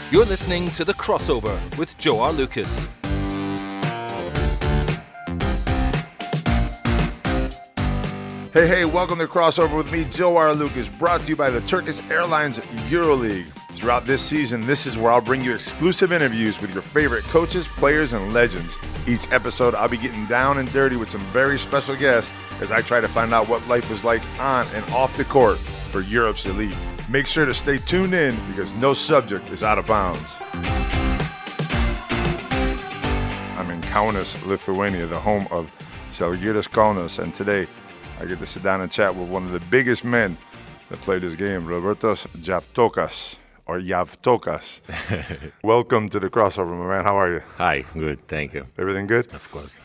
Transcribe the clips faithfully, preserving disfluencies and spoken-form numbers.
You're listening to The Crossover with Joe R. Lucas. Hey, hey, welcome to Crossover with me, Joe R. Lucas, brought to you by the Turkish Airlines EuroLeague. Throughout this season, this is where I'll bring you exclusive interviews with your favorite coaches, players, and legends. Each episode, I'll be getting down and dirty with some very special guests as I try to find out what life is like on and off the court for Europe's elite. Make sure to stay tuned in because no subject is out of bounds. I'm in Kaunas, Lithuania, the home of Žalgiris Kaunas, and today I get to sit down and chat with one of the biggest men that played this game, Robertas Javtokas, or Javtokas. Welcome to the Crossover, my man. How are you? Hi, good, thank you. Everything good? Of course.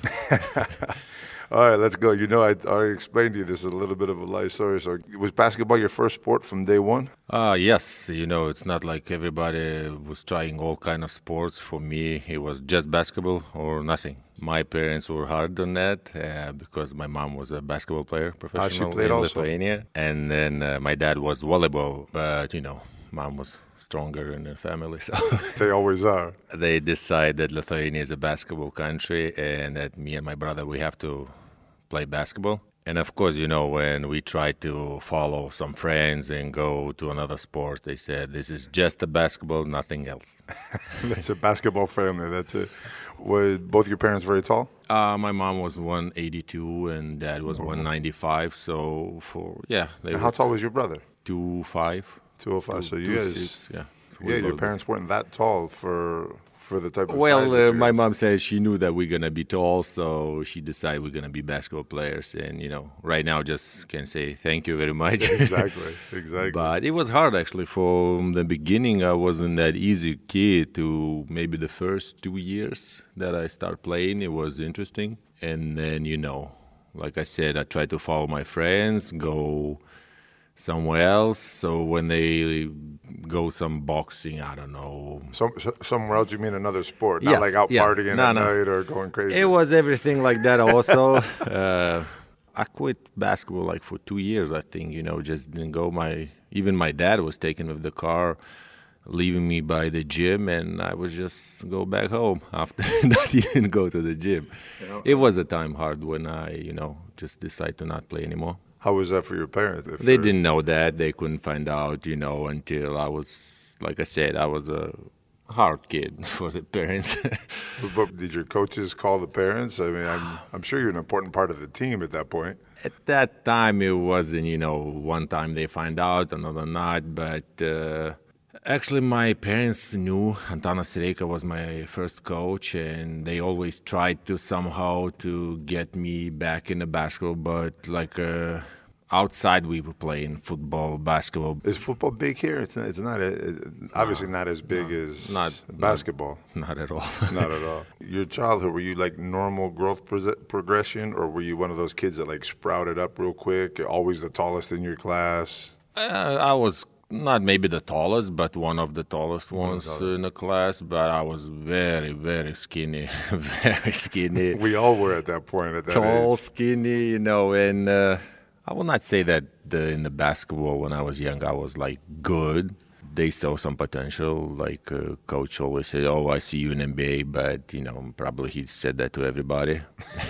All right, let's go. You know, I already explained to you this is a little bit of a life story. So was basketball your first sport from day one? Uh, yes, you know, it's not like everybody was trying all kind of sports. For me, it was just basketball or nothing. My parents were hard on that uh, because my mom was a basketball player, professional played in also. Lithuania. And then uh, my dad was volleyball, but, you know, mom was stronger in the family. So They always are. they decided that Lithuania is a basketball country and that me and my brother, we have to play basketball. And of course, you know, when we tried to follow some friends and go to another sport, they said, this is just a basketball, nothing else. That's a basketball family. That's it. Were both your parents very tall? Uh, my mom was one eighty-two and dad was one ninety-five. So for, yeah. They And were how tall was your brother? two five. two oh five. So you two guys, six, yeah. So we yeah, your both- parents weren't that tall for for the type of Well, size that uh, you my guys- mom said she knew that we're going to be tall, so she decided we're going to be basketball players. And, you know, right now just can say thank you very much. Exactly, exactly. But it was hard, actually. From the beginning, I wasn't that easy kid to maybe the first two years that I start playing. It was interesting. And then, you know, like I said, I tried to follow my friends, go somewhere else. So when they go some boxing, I don't know. Some, so- somewhere else, you mean another sport? Not Yes, like out yeah. partying No, at no. night or going crazy? It was everything like that also. uh, I quit basketball like for two years, I think, you know, just didn't go. My Even my dad was taken with the car, leaving me by the gym, and I would just go back home after not even go to the gym. Yeah. It was a time hard when I, you know, just decided to not play anymore. How was that for your parents? If They you're- didn't know that. They couldn't find out, you know, until I was, like I said, I was a hard kid for the parents. But did your coaches call the parents? I mean, I'm, I'm sure you're an important part of the team at that point. At that time, it wasn't, you know, one time they find out, another not. But uh, actually, my parents knew Antanas Reika was my first coach, and they always tried to somehow to get me back in the basketball. But like uh, outside, we were playing football, basketball. Is football big here? It's not, it's not a, it, obviously not as big as not- basketball. Not at all. Not at all. Your childhood, were you like normal growth pro- progression, or were you one of those kids that like sprouted up real quick, always the tallest in your class? Uh, I was not maybe the tallest, but one of the tallest ones in the class. But I was very, very skinny, very skinny. We all were at that point at that Tall, age. skinny, you know. And uh, I will not say that the, in the basketball when I was young I was like good. They saw some potential. Like uh, coach always said, "Oh, I see you in N B A," but you know, probably he said that to everybody.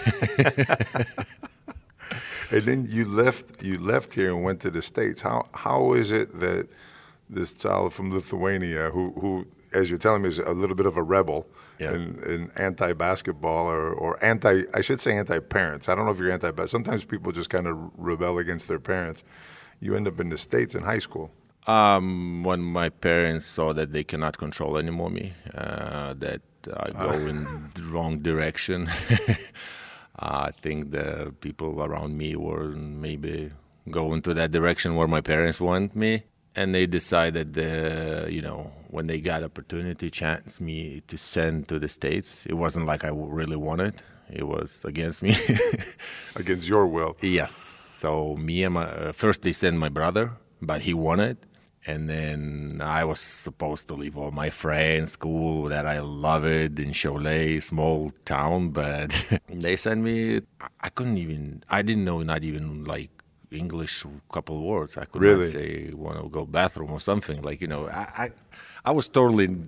And then you left. You left here and went to the States. How how is it that this child from Lithuania, who who, as you're telling me, is a little bit of a rebel Yeah. and, and anti-basketball or, or anti, I should say anti-parents. I don't know if you're anti, but sometimes people just kind of rebel against their parents. You end up in the States in high school. Um, when my parents saw that they cannot control anymore me, uh, that I go in the wrong direction, I think the people around me were maybe going to that direction where my parents want me. And they decided, uh, you know, when they got opportunity, chance me to send to the States. It wasn't like I really wanted. It was against me. Against your will. Yes. So me and my, uh, first they sent my brother, but he wanted. And then I was supposed to leave all my friends, school that I love it in Cholet, small town, but they sent me, I couldn't even, I didn't know not even like English couple words. I could Really? not say want to go bathroom or something. Like, you know, I, I, I was totally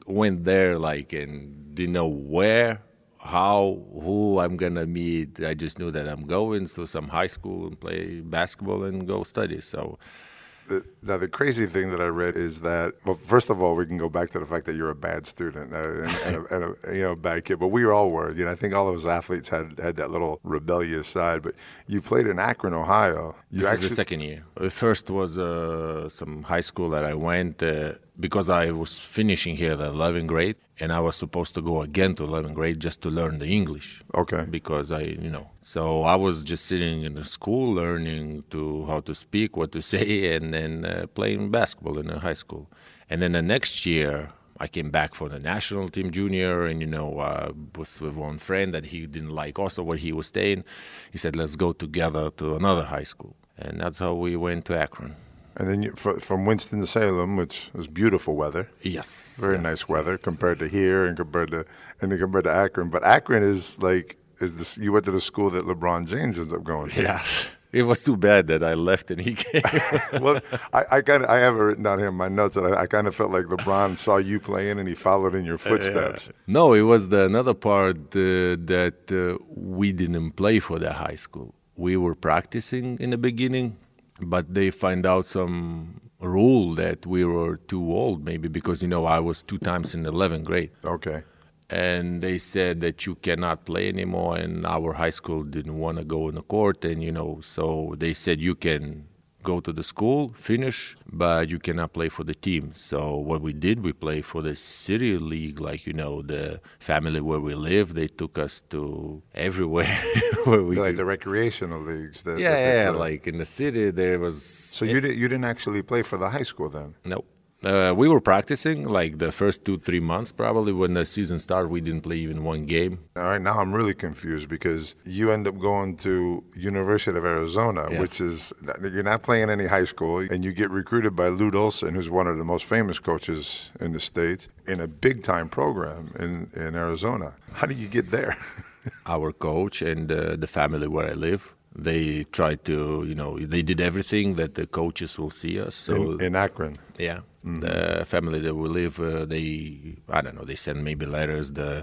went there like and didn't know where, how, who I'm going to meet. I just knew that I'm going to some high school and play basketball and go study. So The, now, the crazy thing that I read is that, well, first of all, we can go back to the fact that you're a bad student uh, and, and, a, and a you know bad kid, but we all were. You know, I think all of us athletes had, had that little rebellious side. But you played in Akron, Ohio. You this actually, is the second year. The first was uh, some high school that I went uh, because I was finishing here the eleventh grade, and I was supposed to go again to eleventh grade just to learn the English. Okay. Because I, you know, so I was just sitting in the school learning to how to speak, what to say, and then uh, playing basketball in the high school. And then the next year, I came back for the national team junior, and, you know, uh, was with one friend that he didn't like also where he was staying. He said, let's go together to another high school. And that's how we went to Akron. And then you, fr- from Winston-Salem, which was beautiful weather. Yes. Very yes, nice weather yes, compared yes. to here and compared to and then compared to Akron. But Akron is like is this you went to the school that LeBron James ends up going to. Yeah. It was too bad that I left and he came. Well, I, I kind of I have it written down here in my notes that I, I kind of felt like LeBron saw you playing and he followed in your footsteps. Uh, no, it was the another part uh, that uh, we didn't play for the high school. We were practicing in the beginning, but they find out some rule that we were too old, maybe because, you know, I was two times in eleventh grade. Okay. And they said that you cannot play anymore, and our high school didn't want to go in the court, and, you know, so they said you can go to the school, finish, but you cannot play for the team. So what we did, we played for the city league, like, you know, the family where we live, they took us to everywhere. where we Like could. the recreational leagues. That, Yeah, that they yeah, play. like in the city there was... So you didn't you didn't actually play for the high school then? No. Uh, we were practicing like the first two, three months probably. When the season started, we didn't play even one game. All right, now I'm really confused because you end up going to University of Arizona, Yeah. which is, you're not playing any high school, and you get recruited by Lute Olson, who's one of the most famous coaches in the States, in a big-time program in, in Arizona. How do you get there? Our coach and uh, the family where I live, they tried to, you know, they did everything that the coaches will see us. So in, in Akron. yeah, mm-hmm. The family that we live, uh, they, I don't know, they send maybe letters. The,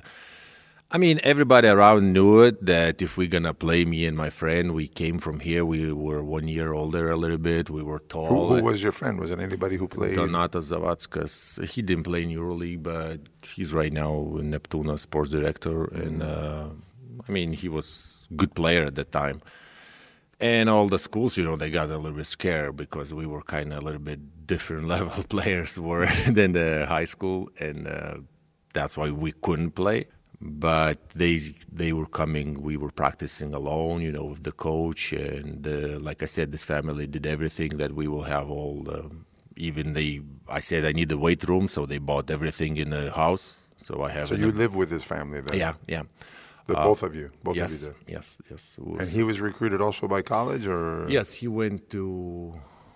I mean, everybody around knew it, that if we're going to play, me and my friend, we came from here, we were one year older a little bit, we were tall. Who, who was your friend? Was it anybody who played? Donatas Zavatskas. He didn't play in EuroLeague, but he's right now in Neptuna sports director. And, uh, I mean, he was a good player at that time. And all the schools, you know, they got a little bit scared because we were kind of a little bit different level players were than the high school, and uh, that's why we couldn't play. But they they were coming, we were practicing alone, you know, with the coach, and uh, like I said, this family did everything that we will have all the, even they, I said I need the weight room, so they bought everything in the house. So I have. So you live with his family then? Yeah, yeah. The, Uh, both of you? Both yes, of you did? yes, yes. It And was- he was recruited also by college, or? Yes, he went to.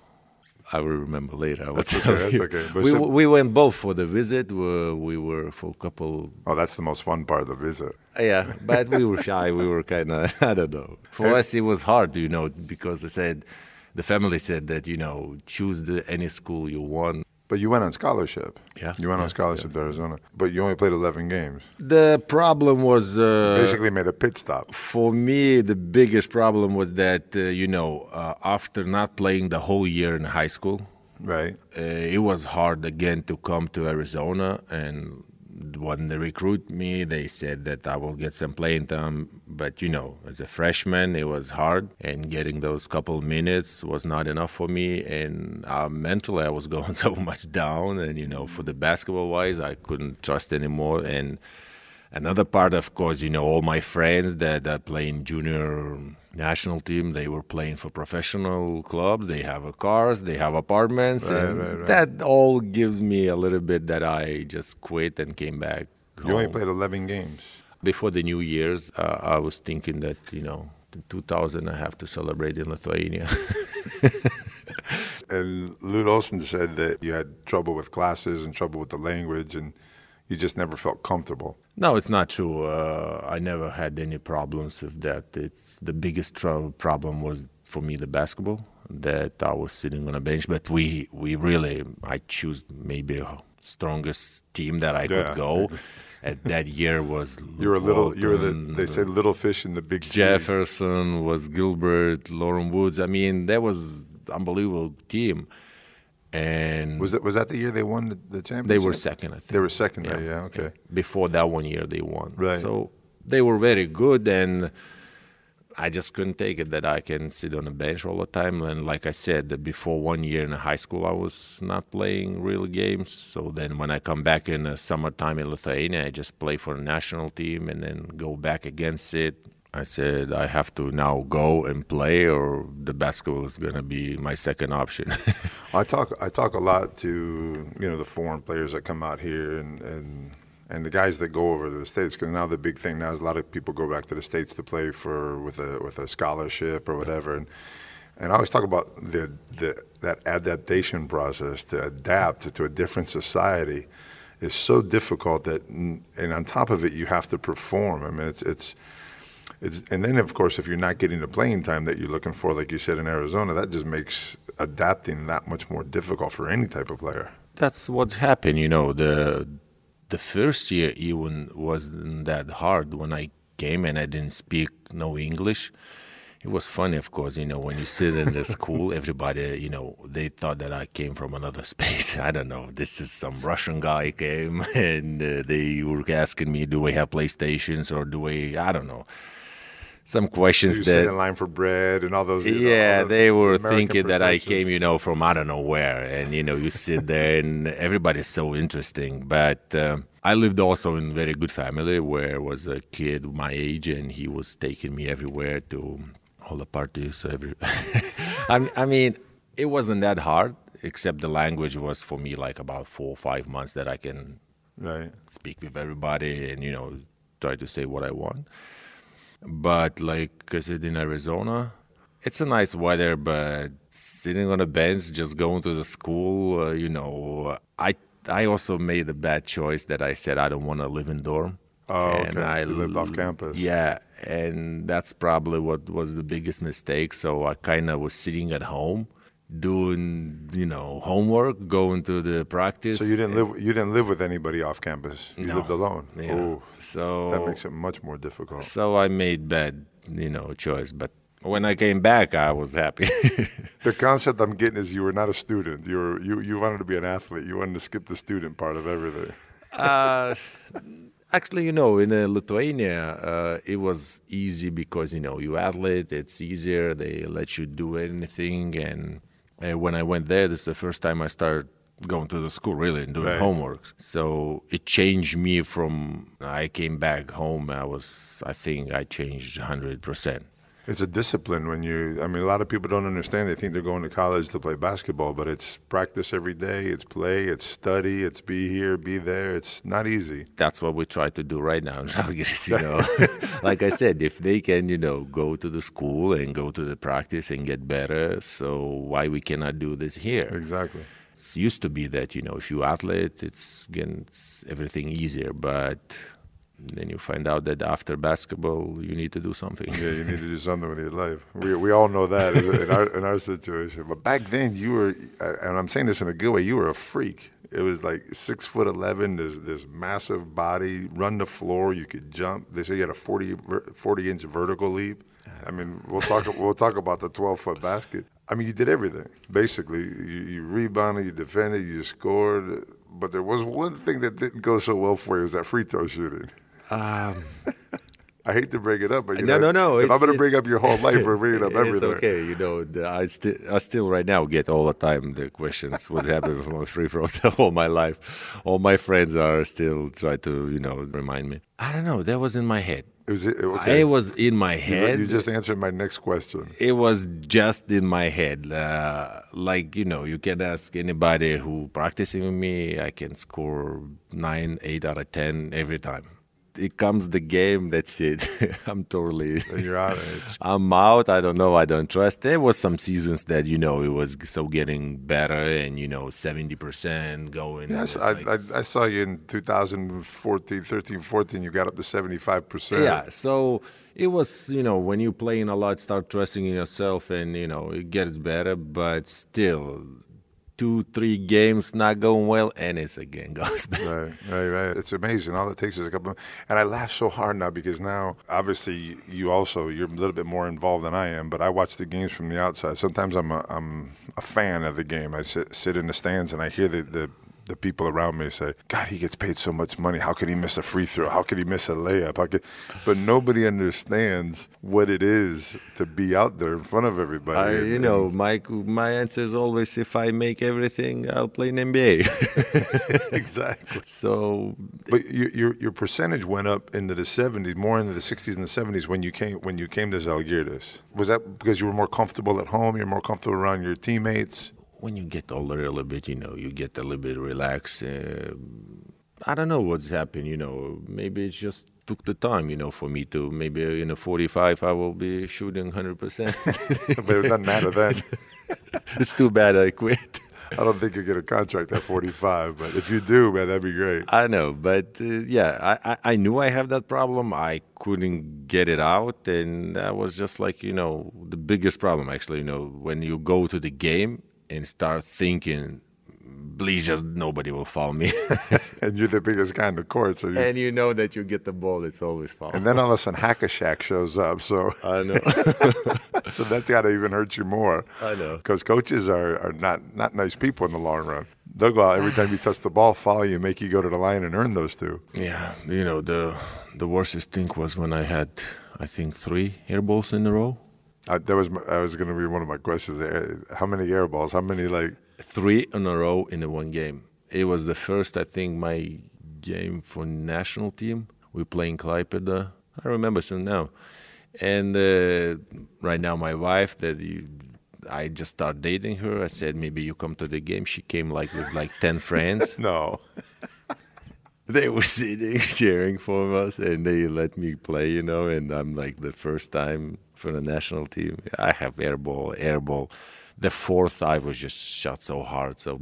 I will remember later. I will That's tell okay, that's you. okay. But We, so- we went both for the visit. We, we were for a couple. Oh, that's the most fun part of the visit. Yeah, but we were shy. We were kind of, I don't know. For us, it was hard, you know, because I said, the family said that, you know, choose the, any school you want. But you went on scholarship. Yes, You went on yes, scholarship to Arizona. But you only played eleven games. The problem was. Uh, Basically made a pit stop. For me, the biggest problem was that, uh, you know, uh, after not playing the whole year in high school, Right. uh, it was hard again to come to Arizona. And when they recruit me, they said that I will get some playing time. But, you know, as a freshman, it was hard. And getting those couple minutes was not enough for me. And uh, mentally, I was going so much down. And, you know, for the basketball-wise, I couldn't trust anymore. And another part, of course, you know, all my friends that are playing junior national team, they were playing for professional clubs. They have a cars, they have apartments. Right, and right, right. that all gives me a little bit that I just quit and came back home. You only played eleven games. Before the New Year's, uh, I was thinking that, you know, in two thousand, I have to celebrate in Lithuania. And Lute Olson said that you had trouble with classes and trouble with the language, and you just never felt comfortable. No, it's not true. Uh, I never had any problems with that. It's the biggest tro- problem was for me the basketball, that I was sitting on a bench. But we, we really, I choose maybe strongest team that I Yeah. could go. At that year was You were a little. You were the. Walton, They say little fish in the big sea. Jefferson, was Gilbert, Lauren Woods. I mean, that was unbelievable team. And Was that was that the year they won the, the championship? they were second, I think. They were second. Yeah. yeah okay. Before that one year, they won. Right. So they were very good, and I just couldn't take it that I can sit on a bench all the time. And like I said, before one year in high school, I was not playing real games. So then when I come back in the summertime in Lithuania, I just play for the national team and then go back against it. I said, I have to now go and play, or the basketball is going to be my second option. I talk. I talk a lot to you know the foreign players that come out here and and. And the guys that go over to the States, because now the big thing now is a lot of people go back to the States to play for with a with a scholarship or whatever. And and I always talk about the the that adaptation process to adapt to a different society is so difficult that, and on top of it, you have to perform. I mean, it's it's it's, and then of course, if you're not getting the playing time that you're looking for, like you said in Arizona, that just makes adapting that much more difficult for any type of player. That's what's happened, you know. The The first year even wasn't that hard when I came and I didn't speak no English. It was funny, of course, you know, when you sit in the school, everybody, you know, they thought that I came from another space. I don't know. This is some Russian guy came and uh, they were asking me, do we have PlayStations or do we, I don't know. Some questions so you that sit in line for bread and all those. You yeah, know, all they were American thinking that I perceptions. came, you know, from I don't know where, and you know, you sit there, and everybody's so interesting. But um, I lived also in a very good family where was a kid my age, and he was taking me everywhere to all the parties. Every, I, I mean, it wasn't that hard, except the language was for me like about four or five months that I can Right. speak with everybody and you know try to say what I want. But like I said, in Arizona, it's a nice weather, but sitting on a bench, just going to the school, uh, you know, I I also made a bad choice that I said I don't want to live in dorm. Oh, And okay. I You lived off campus. Yeah, and that's probably what was the biggest mistake. So I kind of was sitting at home, doing you know homework, going to the practice. So you didn't live. You didn't live with anybody off campus. You No. lived alone. Yeah. Ooh, So that makes it much more difficult. So I made bad, you know, choice. But when I came back, I was happy. The concept I'm getting is you were not a student. You were you you wanted to be an athlete. You wanted to skip the student part of everything. uh, actually, you know, in uh, Lithuania, uh, it was easy because, you know, you athlete, it's easier. They let you do anything. And uh, when I went there, this is the first time I started going to the school, really, and doing Right. homework. So it changed me from, I came back home, I was, I think I changed one hundred percent. It's a discipline when you, I mean, a lot of people don't understand. They think they're going to college to play basketball, but it's practice every day, it's play, it's study, it's be here, be there. It's not easy. That's what we try to do right now in Žalgiris, you know. Like I said, if they can, you know, go to the school and go to the practice and get better, so why we cannot do this here? Exactly. It used to be that, you know, if you athlete, it's, again, it's everything easier, but then you find out that after basketball, you need to do something. Yeah, you need to do something with your life. We we all know that in our in our situation. But back then, you were, and I'm saying this in a good way, you were a freak. It was like six foot eleven, this this massive body, run the floor, you could jump. They say you had a forty, forty inch vertical leap. I mean, we'll talk we'll talk about the twelve foot basket. I mean, you did everything basically. You, you rebounded, you defended, you scored. But there was one thing that didn't go so well for you: was that free throw shooting. Um, I hate to bring it up, but you no, know, no, no. if I'm it's- going to bring up your whole life, we're bringing up It's everything. okay, you know. The, I still, I still right now get all the time the questions what's happening from my free throws all my life. All my friends are still try to, you know, remind me. I don't know. That was in my head. It was okay. It was in my You- head. You just answered my next question. It was just in my head. Uh, like, you know, you can ask anybody who practicing with me, I can score nine, eight out of ten every time. It comes the game, that's it. I'm totally... And you're out. It's, I'm out. I don't know. I don't trust. There was some seasons that, you know, it was so getting better and, you know, seventy percent going. yes, and I, it's like- I, I saw you in two thousand fourteen, thirteen, fourteen. You got up to seventy-five percent. Yeah, so it was, you know, when you're playing a lot, start trusting in yourself and, you know, it gets better, but still, two, three games not going well, and it's again goes back. Right, right, right. It's amazing. All it takes is a couple of, and I laugh so hard now because now, obviously, you also, you're a little bit more involved than I am, but I watch the games from the outside. Sometimes I'm a, I'm a fan of the game. I sit, sit in the stands and I hear the, the the people around me say, God, he gets paid so much money. How could he miss a free throw? How could he miss a layup? How could... But nobody understands what it is to be out there in front of everybody. I, and, you know, my my answer is always, if I make everything, I'll play in N B A. Exactly. So, but you, your your percentage went up into the seventies, more into the sixties and the seventies when you came when you came to Zalgiris. Was that because you were more comfortable at home? You're more comfortable around your teammates? When you get older a little bit, you know, you get a little bit relaxed. Uh, I don't know what's happened, you know. Maybe it just took the time, you know, for me to, maybe in a forty-five, I will be shooting one hundred percent. But it doesn't matter then. It's too bad I quit. I don't think you get a contract at forty-five, but if you do, man, that'd be great. I know, but uh, yeah, I, I, I knew I have that problem. I couldn't get it out, and that was just like, you know, the biggest problem, actually, you know, when you go to the game and start thinking, please just nobody will foul me. And you're the biggest guy in the court. So you, and you know that you get the ball, it's always foul. And then all of a sudden, Hack-a-Shaq shows up. So I know. So that's got to even hurt you more. I know. Because coaches are, are not, not nice people in the long run. They'll go out every time you touch the ball, foul you, make you go to the line and earn those two. Yeah, you know, the the worstest thing was when I had, I think, three air balls in a row. Uh, that was my, that was going to be one of my questions there. How many air balls? How many, like? Three in a row in a one game. It was the first, I think, my game for national team. We playing Klaipėda. I remember so now. And uh, right now my wife, that you, I just started dating her. I said, maybe you come to the game. She came like with like ten friends. No. They were sitting, cheering for us, and they let me play, you know, and I'm like the first time for the national team. I have air ball, air ball. The fourth, I was just shot so hard, so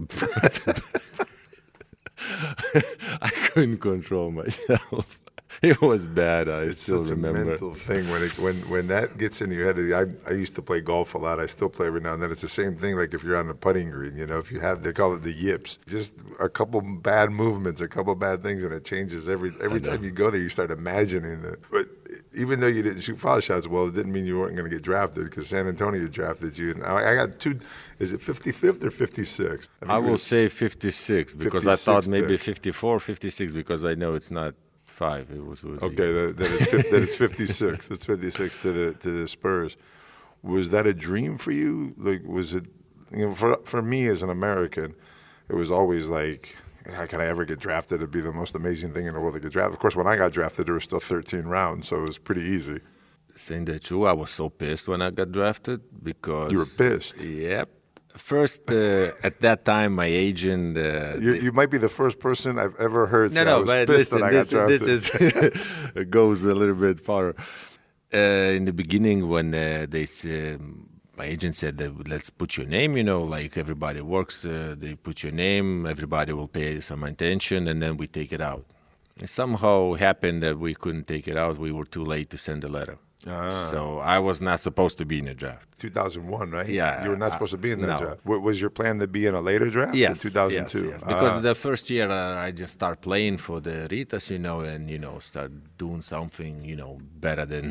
I couldn't control myself. It was bad. I it's still such remember. a mental thing when it when when that gets in your head. I I used to play golf a lot. I still play every now and then. It's the same thing. Like if you're on a putting green, you know, if you have, they call it the yips. Just a couple bad movements, a couple bad things, and it changes every every time you go there. You start imagining it. But even though you didn't shoot foul shots well, it didn't mean you weren't going to get drafted because San Antonio drafted you. And I, I got two. Is it fifty-fifth or fifty-sixth? I, mean, I will say fifty-six because fifty-six I thought maybe pick. fifty-four, fifty-six because I know it's not five. It was, was okay. That, that, is, that is fifty-six. That's fifty-six to the to the Spurs. Was that a dream for you? Like, was it? You know, for for me as an American, it was always like, how can I ever get drafted? It'd be the most amazing thing in the world to get drafted. Of course, when I got drafted, there were still thirteen rounds, so it was pretty easy. Saying the truth, I was so pissed when I got drafted because you were pissed. Yep. First, uh, at that time, my agent. Uh, you, you might be the first person I've ever heard say no, no, I was but pissed listen, that I this, got drafted. this is goes a little bit far. Uh, in the beginning, when uh, they said, my agent said, that let's put your name, you know, like everybody works, uh, they put your name, everybody will pay some attention, and then we take it out. It somehow happened that we couldn't take it out. We were too late to send a letter. Ah. So I was not supposed to be in the draft. two thousand one, right? Yeah. You were not supposed to be in that no. draft. W- was your plan to be in a later draft? Yes, in two thousand two? yes, yes. Because Ah. the first year uh, I just start playing for the Ritas, you know, and, you know, start doing something, you know, better than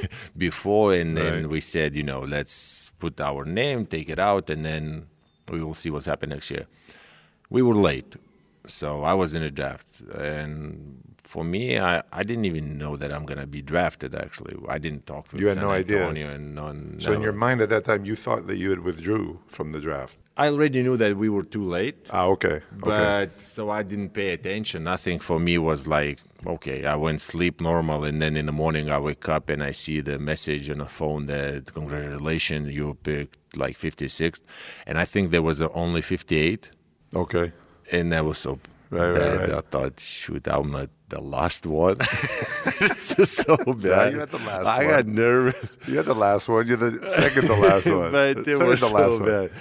before. And then Right. we said, you know, let's put our name, take it out, and then we will see what's happening next year. We were late. So I was in a draft. And for me, I, I didn't even know that I'm going to be drafted, actually. I didn't talk with You had San no idea. Antonio. And none, So in never. your mind at that time, you thought that you had withdrew from the draft. I already knew that we were too late. Ah, okay. okay. But so I didn't pay attention. Nothing for me was like, okay, I went sleep normal, and then in the morning I wake up and I see the message on the phone that congratulations, you picked like fifty-sixth, and I think there was only fifty-eight, Okay. and that was so Right, right, bad. right. I thought, shoot, I'm not the last one. This is so bad. Yeah, you're not the last I one. got nervous. You're the last one. You're the second to last one. But it Third was to so last one. bad.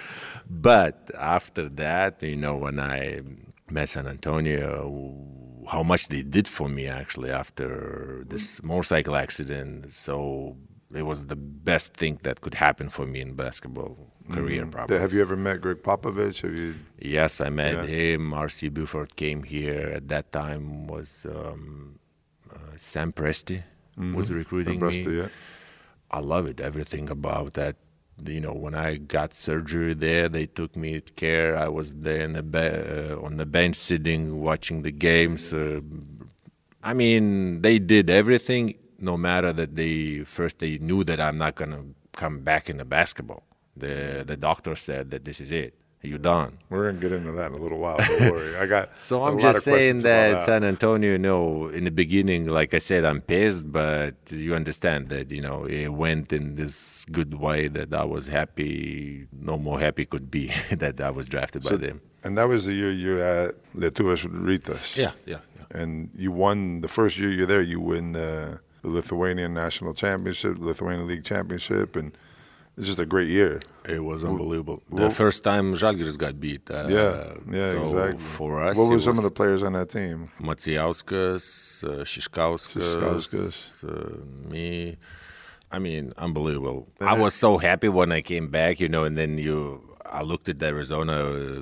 But after that, you know, when I met San Antonio, how much they did for me actually after this motorcycle accident. So it was the best thing that could happen for me in basketball. career Mm. problems. Have you ever met Greg Popovich? Have you? Yes, I met Yeah. him. R C Buford came here. At that time was um, uh, Sam Presti was recruiting Nebraska, me. yeah. I love it, everything about that. You know, when I got surgery there, they took me care. I was there in the be- uh, on the bench sitting, watching the games. Uh, I mean, they did everything, no matter that they, first they knew that I'm not going to come back in the basketball. The the doctor said that this is it. You're done. We're gonna get into that in a little while. Don't worry. I got. So a I'm lot just of saying questions about that, San Antonio, you know, in the beginning, like I said, I'm pissed, but you understand that, you know, it went in this good way that I was happy, no more happy could be that I was drafted by So- them. And that was the year you're at Lietuvos Rytas. Yeah, yeah, yeah. And you won the first year you're there. You win the, the Lithuanian National Championship, Lithuanian League Championship, and it's just a great year. It was unbelievable. well- The first time Žalgiris got beat. Uh, Yeah, yeah, so exactly. for us, What were it some was of the players on that team? Macijauskas, uh, Šiškauskas, Šiškauskas. uh, me. I mean, unbelievable. I was so happy when I came back, you know, and then you, I looked at Arizona, uh,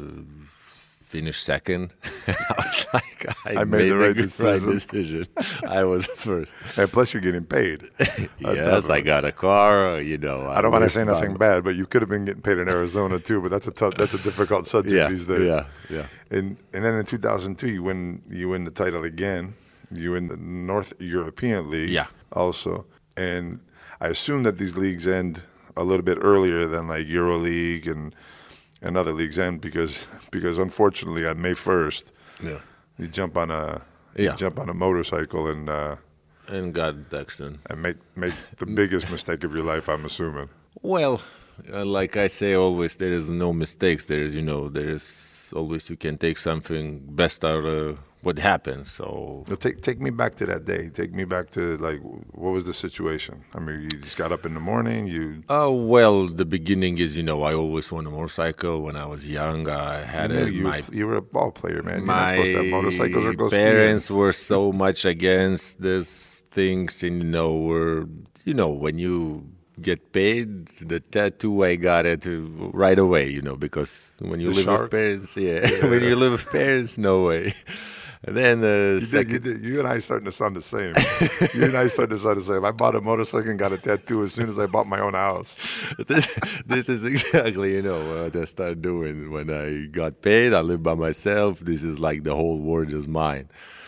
finished second. I was like, I, I made the right good- right decision. decision. I was first. And plus, you're getting paid. On top Yes, of I it. got a car, you know. I don't want to was say nothing bummed. bad, but you could have been getting paid in Arizona too. But that's a tough, that's a difficult subject Yeah, these days. yeah, yeah. And and then in two thousand two, you win you win the title again. You win the North European League. Yeah. Also, and I assume that these leagues end a little bit earlier than like EuroLeague and and other leagues end because because unfortunately on May first, Yeah. you jump on a Yeah. you jump on a motorcycle and uh, And got accident. and make make the biggest mistake of your life. I'm assuming. Well, uh, like I say always, there is no mistakes. There is, you know, there is always you can take something best out of what happened. So Now take take me back to that day. Take me back to like what was the situation? I mean, you just got up in the morning. You Oh, well, the beginning is, you know, I always won a motorcycle. When I was young, I had you, a, knew you, my you were a ball player, man. You're not my supposed to have motorcycles or go parents skiing. were so much against these things, and, you know, were, you know, when you get paid, the tattoo, I got it right away, you know, because when you The live shark? with parents, yeah, when you live with parents, no way. And then uh, You, did, second, you, did, you and I starting to sound the same. you and I starting to sound the same. I bought a motorcycle and got a tattoo as soon as I bought my own house. this, this is exactly, you know, what I started doing. When I got paid, I live by myself. This is like the whole world is mine.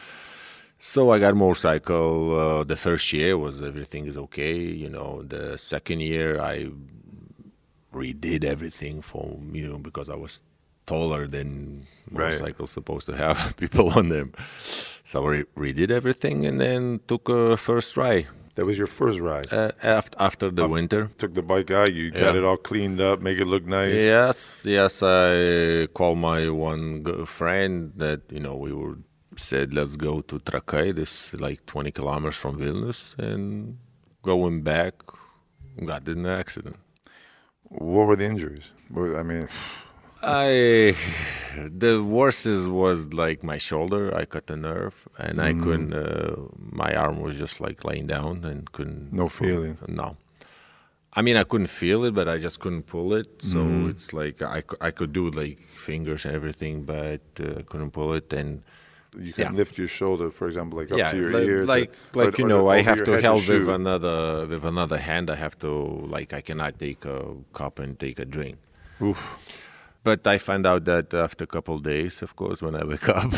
So I got a motorcycle. Uh, the first year was everything is okay. You know, the second year I redid everything for, you know, because I was taller than Right. motorcycles supposed to have people on them. So I re- redid everything and then took a first try That was your first ride. uh, after, after the winter. Took the bike out. You got Yeah. it all cleaned up, make it look nice. Yes, yes. I called my one g- friend that, you know, we were said, let's go to Trakai, this like twenty kilometers from Vilnius, and going back, got in an accident. What were the injuries? What- I mean, I, the worst is, was like my shoulder. I cut a nerve, and I couldn't. Uh, my arm was just like laying down and couldn't. No feeling. No. I mean, I couldn't feel it, but I just couldn't pull it. So it's like I, cou- I could do like fingers and everything, but uh, I couldn't pull it. And you can Yeah. lift your shoulder, for example, like up yeah, to your like, ear. to- like, or- like you or know, I over have your to head help with shoot. another with another hand. I have to like I cannot take a cup and take a drink. Oof. But I found out that after a couple of days, of course, when I wake up.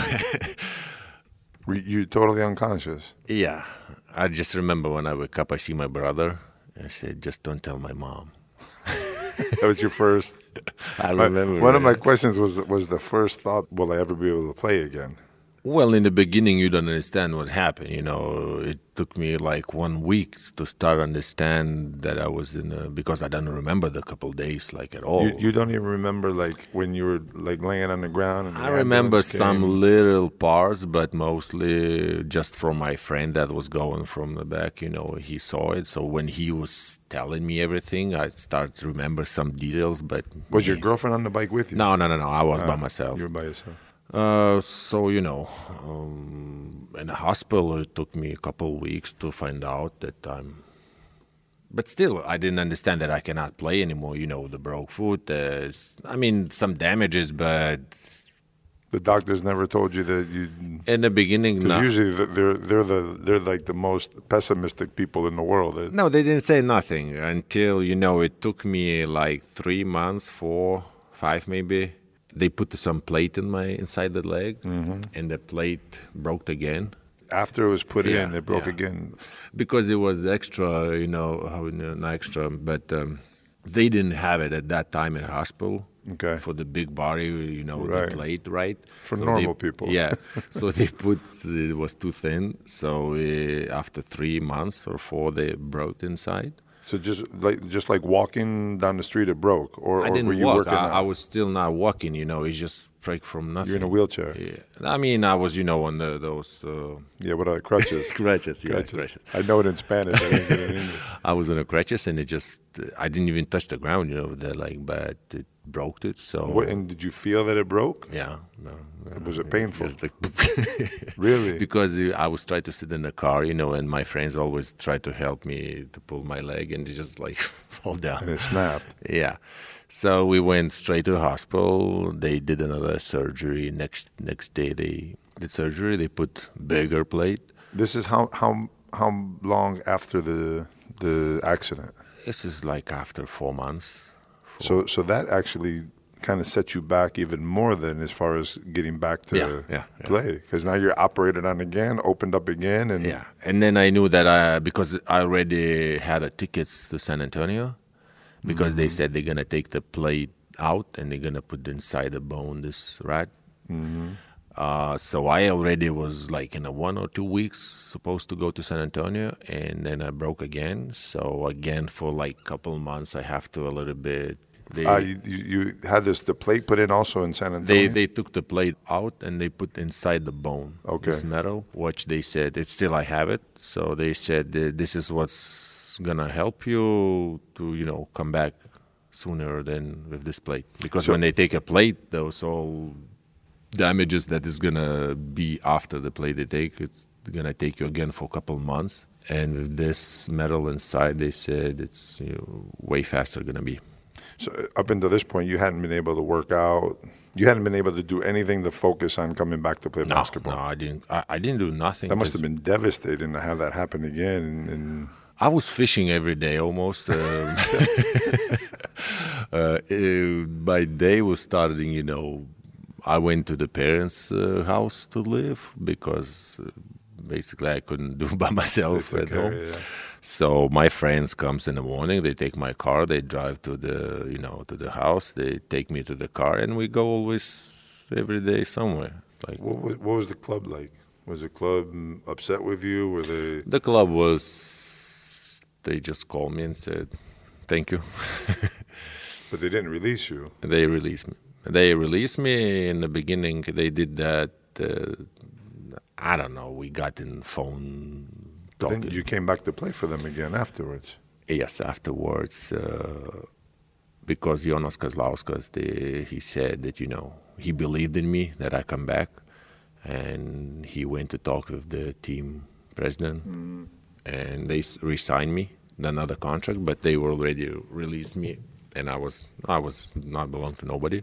Were you totally unconscious? Yeah, I just remember when I wake up, I see my brother. I said, "Just don't tell my mom." That was your first. I My- remember one of my it. questions was was the first thought: will I ever be able to play again? Well, in the beginning, you don't understand what happened. You know, it took me like one week to start understand that I was in a, because I don't remember the couple of days like at all. You, you don't even remember like when you were like laying on the ground. And the I remember ambulance some came? little parts, but mostly just from my friend that was going from the back. You know, he saw it. So when he was telling me everything, I started to remember some details. But Was your me- girlfriend on the bike with you? No, no, no, no. I was by Ah, myself. You were by yourself. Uh, so, you know, um, in the hospital, it took me a couple of weeks to find out that I'm but still, I didn't understand that I cannot play anymore. You know, the broke foot. Uh, I mean, some damages, but the doctors never told you that you. In the beginning, because no. usually they're they're the they're like the most pessimistic people in the world. No, they didn't say nothing until, you know, it took me like three months, four, five maybe. They put some plate in my inside the leg, mm-hmm. and the plate broke again. After it was put yeah, in, it broke yeah. again. Because it was extra, you know, not extra, but um, they didn't have it at that time in the hospital. Okay. For the big body, you know, right. the plate, right? For so normal they, people. Yeah. So they put, it was too thin. So uh, after three months or four, they broke inside. So just like just like walking down the street, it broke, or, I or didn't were you walk. working I, out? I was still not walking. You know, it just break from nothing. You're in a wheelchair. Yeah. I mean, I was, you know, on the, those. Uh, yeah, what are crutches? crutches, yeah, crutches. crutches. I know it in Spanish. I didn't get it in English. I was on a crutches, and it just, I didn't even touch the ground. You know, they're like, but it broke it. So. What, and did you feel that it broke? Yeah. No. no was it painful? Just like really? Because I was trying to sit in the car, you know, and my friends always try to help me to pull my leg, and it just like fall down. And it snapped. Yeah. So we went straight to the hospital. They did another surgery. Next next day they did surgery. They put bigger plate. This is how how how long after the the accident? This is like after four months. Four. So so that actually kind of set you back even more than as far as getting back to yeah, yeah, yeah. play, because now you're operated on again, opened up again, and yeah. And then I knew that I because I already had a tickets to San Antonio, because mm-hmm. they said they're gonna take the plate out and they're gonna put inside the bone this rat. Mm-hmm. Uh, so I already was like in a one or two weeks supposed to go to San Antonio, and then I broke again. So again for like a couple months I have to a little bit. They, uh, you, you had this the plate put in also in San Antonio? They they took the plate out and they put inside the bone. Okay. This metal, which they said, it's still I have it. So they said this is what's gonna help you to, you know, come back sooner than with this plate. Because so, when they take a plate, those all damages that is gonna be after the plate they take, it's gonna take you again for a couple of months. And with this metal inside, they said it's, you know, way faster gonna be. So up until this point, you hadn't been able to work out. You hadn't been able to do anything to focus on coming back to play no, basketball. No, I didn't. I, I didn't do nothing. That must have been devastating to have that happen again. And, and I was fishing every day almost. Um, uh, it, my day was starting. You know, I went to the parents' uh, house to live because uh, basically I couldn't do by myself at home. Care, yeah. So my friends comes in the morning, they take my car, they drive to the, you know, to the house, they take me to the car, and we go always every day somewhere. Like, what was, what was the club like? Was the club upset with you? Were they? The club was, they just called me and said, thank you. But they didn't release you. They released me. They released me in the beginning. They did that, uh, I don't know, we got in phone. Then you came back to play for them again afterwards. Yes, afterwards, uh, because Jonas Kazlauskas, the, he said that, you know, he believed in me, that I come back, and he went to talk with the team president, mm. and they re-signed me, another contract, but they already released me, and I was I was not belong to nobody.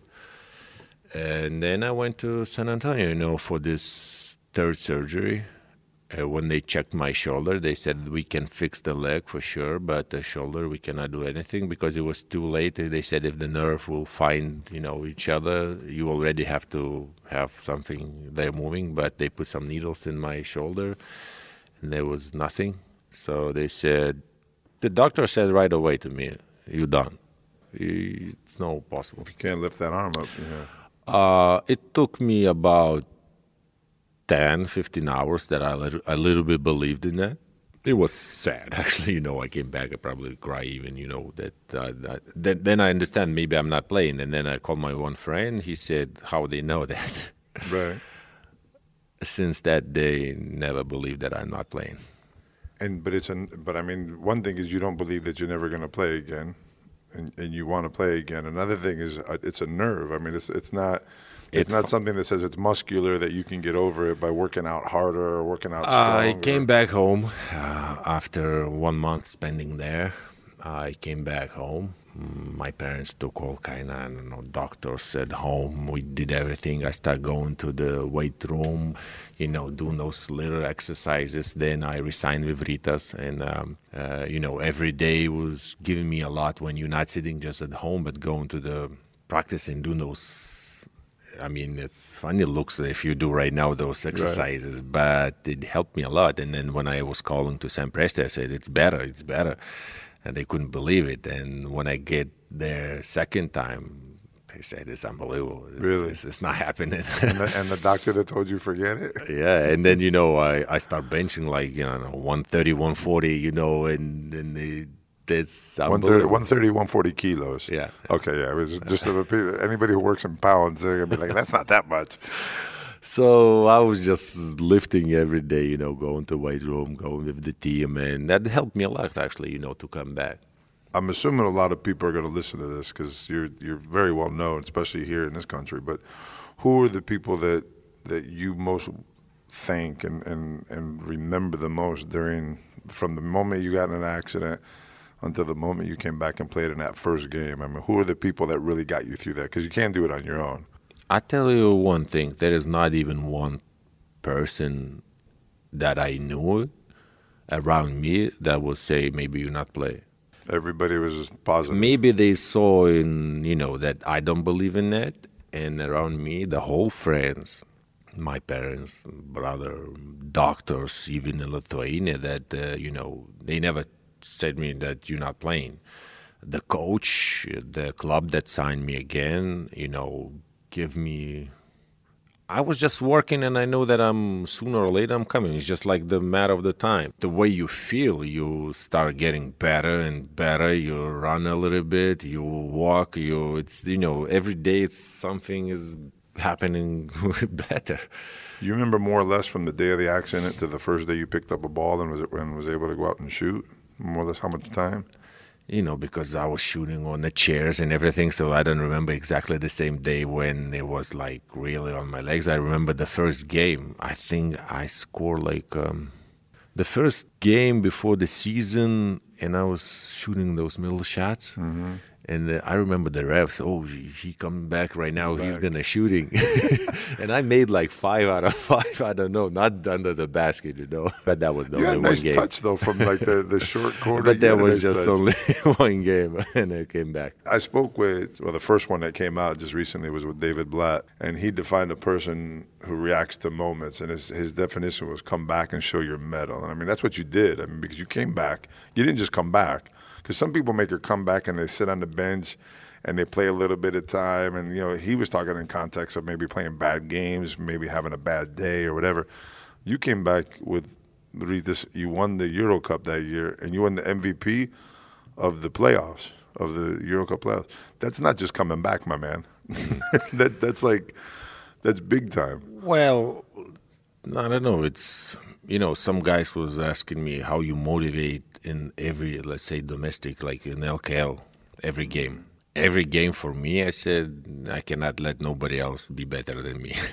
And then I went to San Antonio, you know, for this third surgery. Uh, when they checked my shoulder, they said we can fix the leg for sure, but the shoulder we cannot do anything because it was too late. They said if the nerve will find, you know, each other, you already have to have something there moving. But they put some needles in my shoulder, and there was nothing. So they said, the doctor said right away to me, "You're done. It's no possible. You can't lift that arm up." Yeah. Uh, it took me about ten, fifteen hours that I a I little bit believed in that. It was sad, actually. You know, I came back, I probably cry even, you know, that, uh, that then, then I understand maybe I'm not playing. And then I called my one friend. He said, how they know that? Right. Since that day, never believed that I'm not playing. And but it's an, but I mean, one thing is you don't believe that you're never going to play again, and, and you want to play again. Another thing is uh, it's a nerve. I mean, it's it's not... It's, it's not something that says it's muscular that you can get over it by working out harder or working out stronger. I came back home uh, after one month spending there, I came back home. My parents took all kind of, I don't know, doctors at home. We did everything. I started going to the weight room, you know, doing those little exercises. Then I resigned with Ritas. And, um, uh, you know, every day was giving me a lot when you're not sitting just at home, but going to the practice and doing those. I mean, it's funny looks if you do right now those exercises, right. But it helped me a lot. And then when I was calling to Sam Presti, I said, it's better, it's better. And they couldn't believe it. And when I get there second time, they said, it's unbelievable. It's, really? It's, it's not happening. and, the, and the doctor that told you forget it? Yeah. And then, you know, I, I start benching like, you know, one thirty, one forty, you know, and, and they, it's unbelievable. one thirty, one forty kilos. Yeah. Okay, yeah. It was just to repeat, anybody who works in pounds, they're going to be like, that's not that much. So I was just lifting every day, you know, going to weight room, going with the team, and that helped me a lot, actually, you know, to come back. I'm assuming a lot of people are going to listen to this because you're you're very well known, especially here in this country. But who are the people that that you most thank and, and, and remember the most during from the moment you got in an accident until the moment you came back and played in that first game? I mean, who are the people that really got you through that? Because you can't do it on your own. I tell you one thing, there is not even one person that I knew around me that would say, maybe you're not play. Everybody was positive. Maybe they saw in, you know, that I don't believe in that. And around me, the whole friends, my parents, brother, doctors, even in Lithuania, that, uh, you know, they never said me that you're not playing. The coach, the club that signed me again, you know, give me, I was just working and I know that I'm sooner or later I'm coming. It's just like the matter of the time. The way you feel, you start getting better and better. You run a little bit, you walk, you, it's, you know, every day it's something is happening better. You remember more or less from the day of the accident to the first day you picked up a ball and was, and was able to go out and shoot? More or less how much time? You know, because I was shooting on the chairs and everything, so I don't remember exactly the same day when it was, like, really on my legs. I remember the first game. I think I scored, like, um, the first game before the season, and I was shooting those middle shots. Mm-hmm. And uh, I remember the refs, oh, he come back right now, back. He's going to shooting. And I made like five out of five, I don't know, not under the basket, you know. But that was the you only had a nice one game. touch, though, from like the, the short quarter. But that was nice just touch. only one game, and I came back. I spoke with, well, the first one that came out just recently was with David Blatt, and he defined a person who reacts to moments, and his, his definition was come back and show your mettle. And I mean, that's what you did. I mean, because you came back. You didn't just come back. Because some people make a comeback and they sit on the bench and they play a little bit of time. And, you know, he was talking in context of maybe playing bad games, maybe having a bad day or whatever. You came back with this. You won the Euro Cup that year, and you won the M V P of the playoffs, of the Euro Cup playoffs. That's not just coming back, my man. that That's like, that's big time. Well, I don't know. It's, you know, some guys was asking me how you motivate in every, let's say, domestic, like in L K L, every game. Every game for me, I said, I cannot let nobody else be better than me.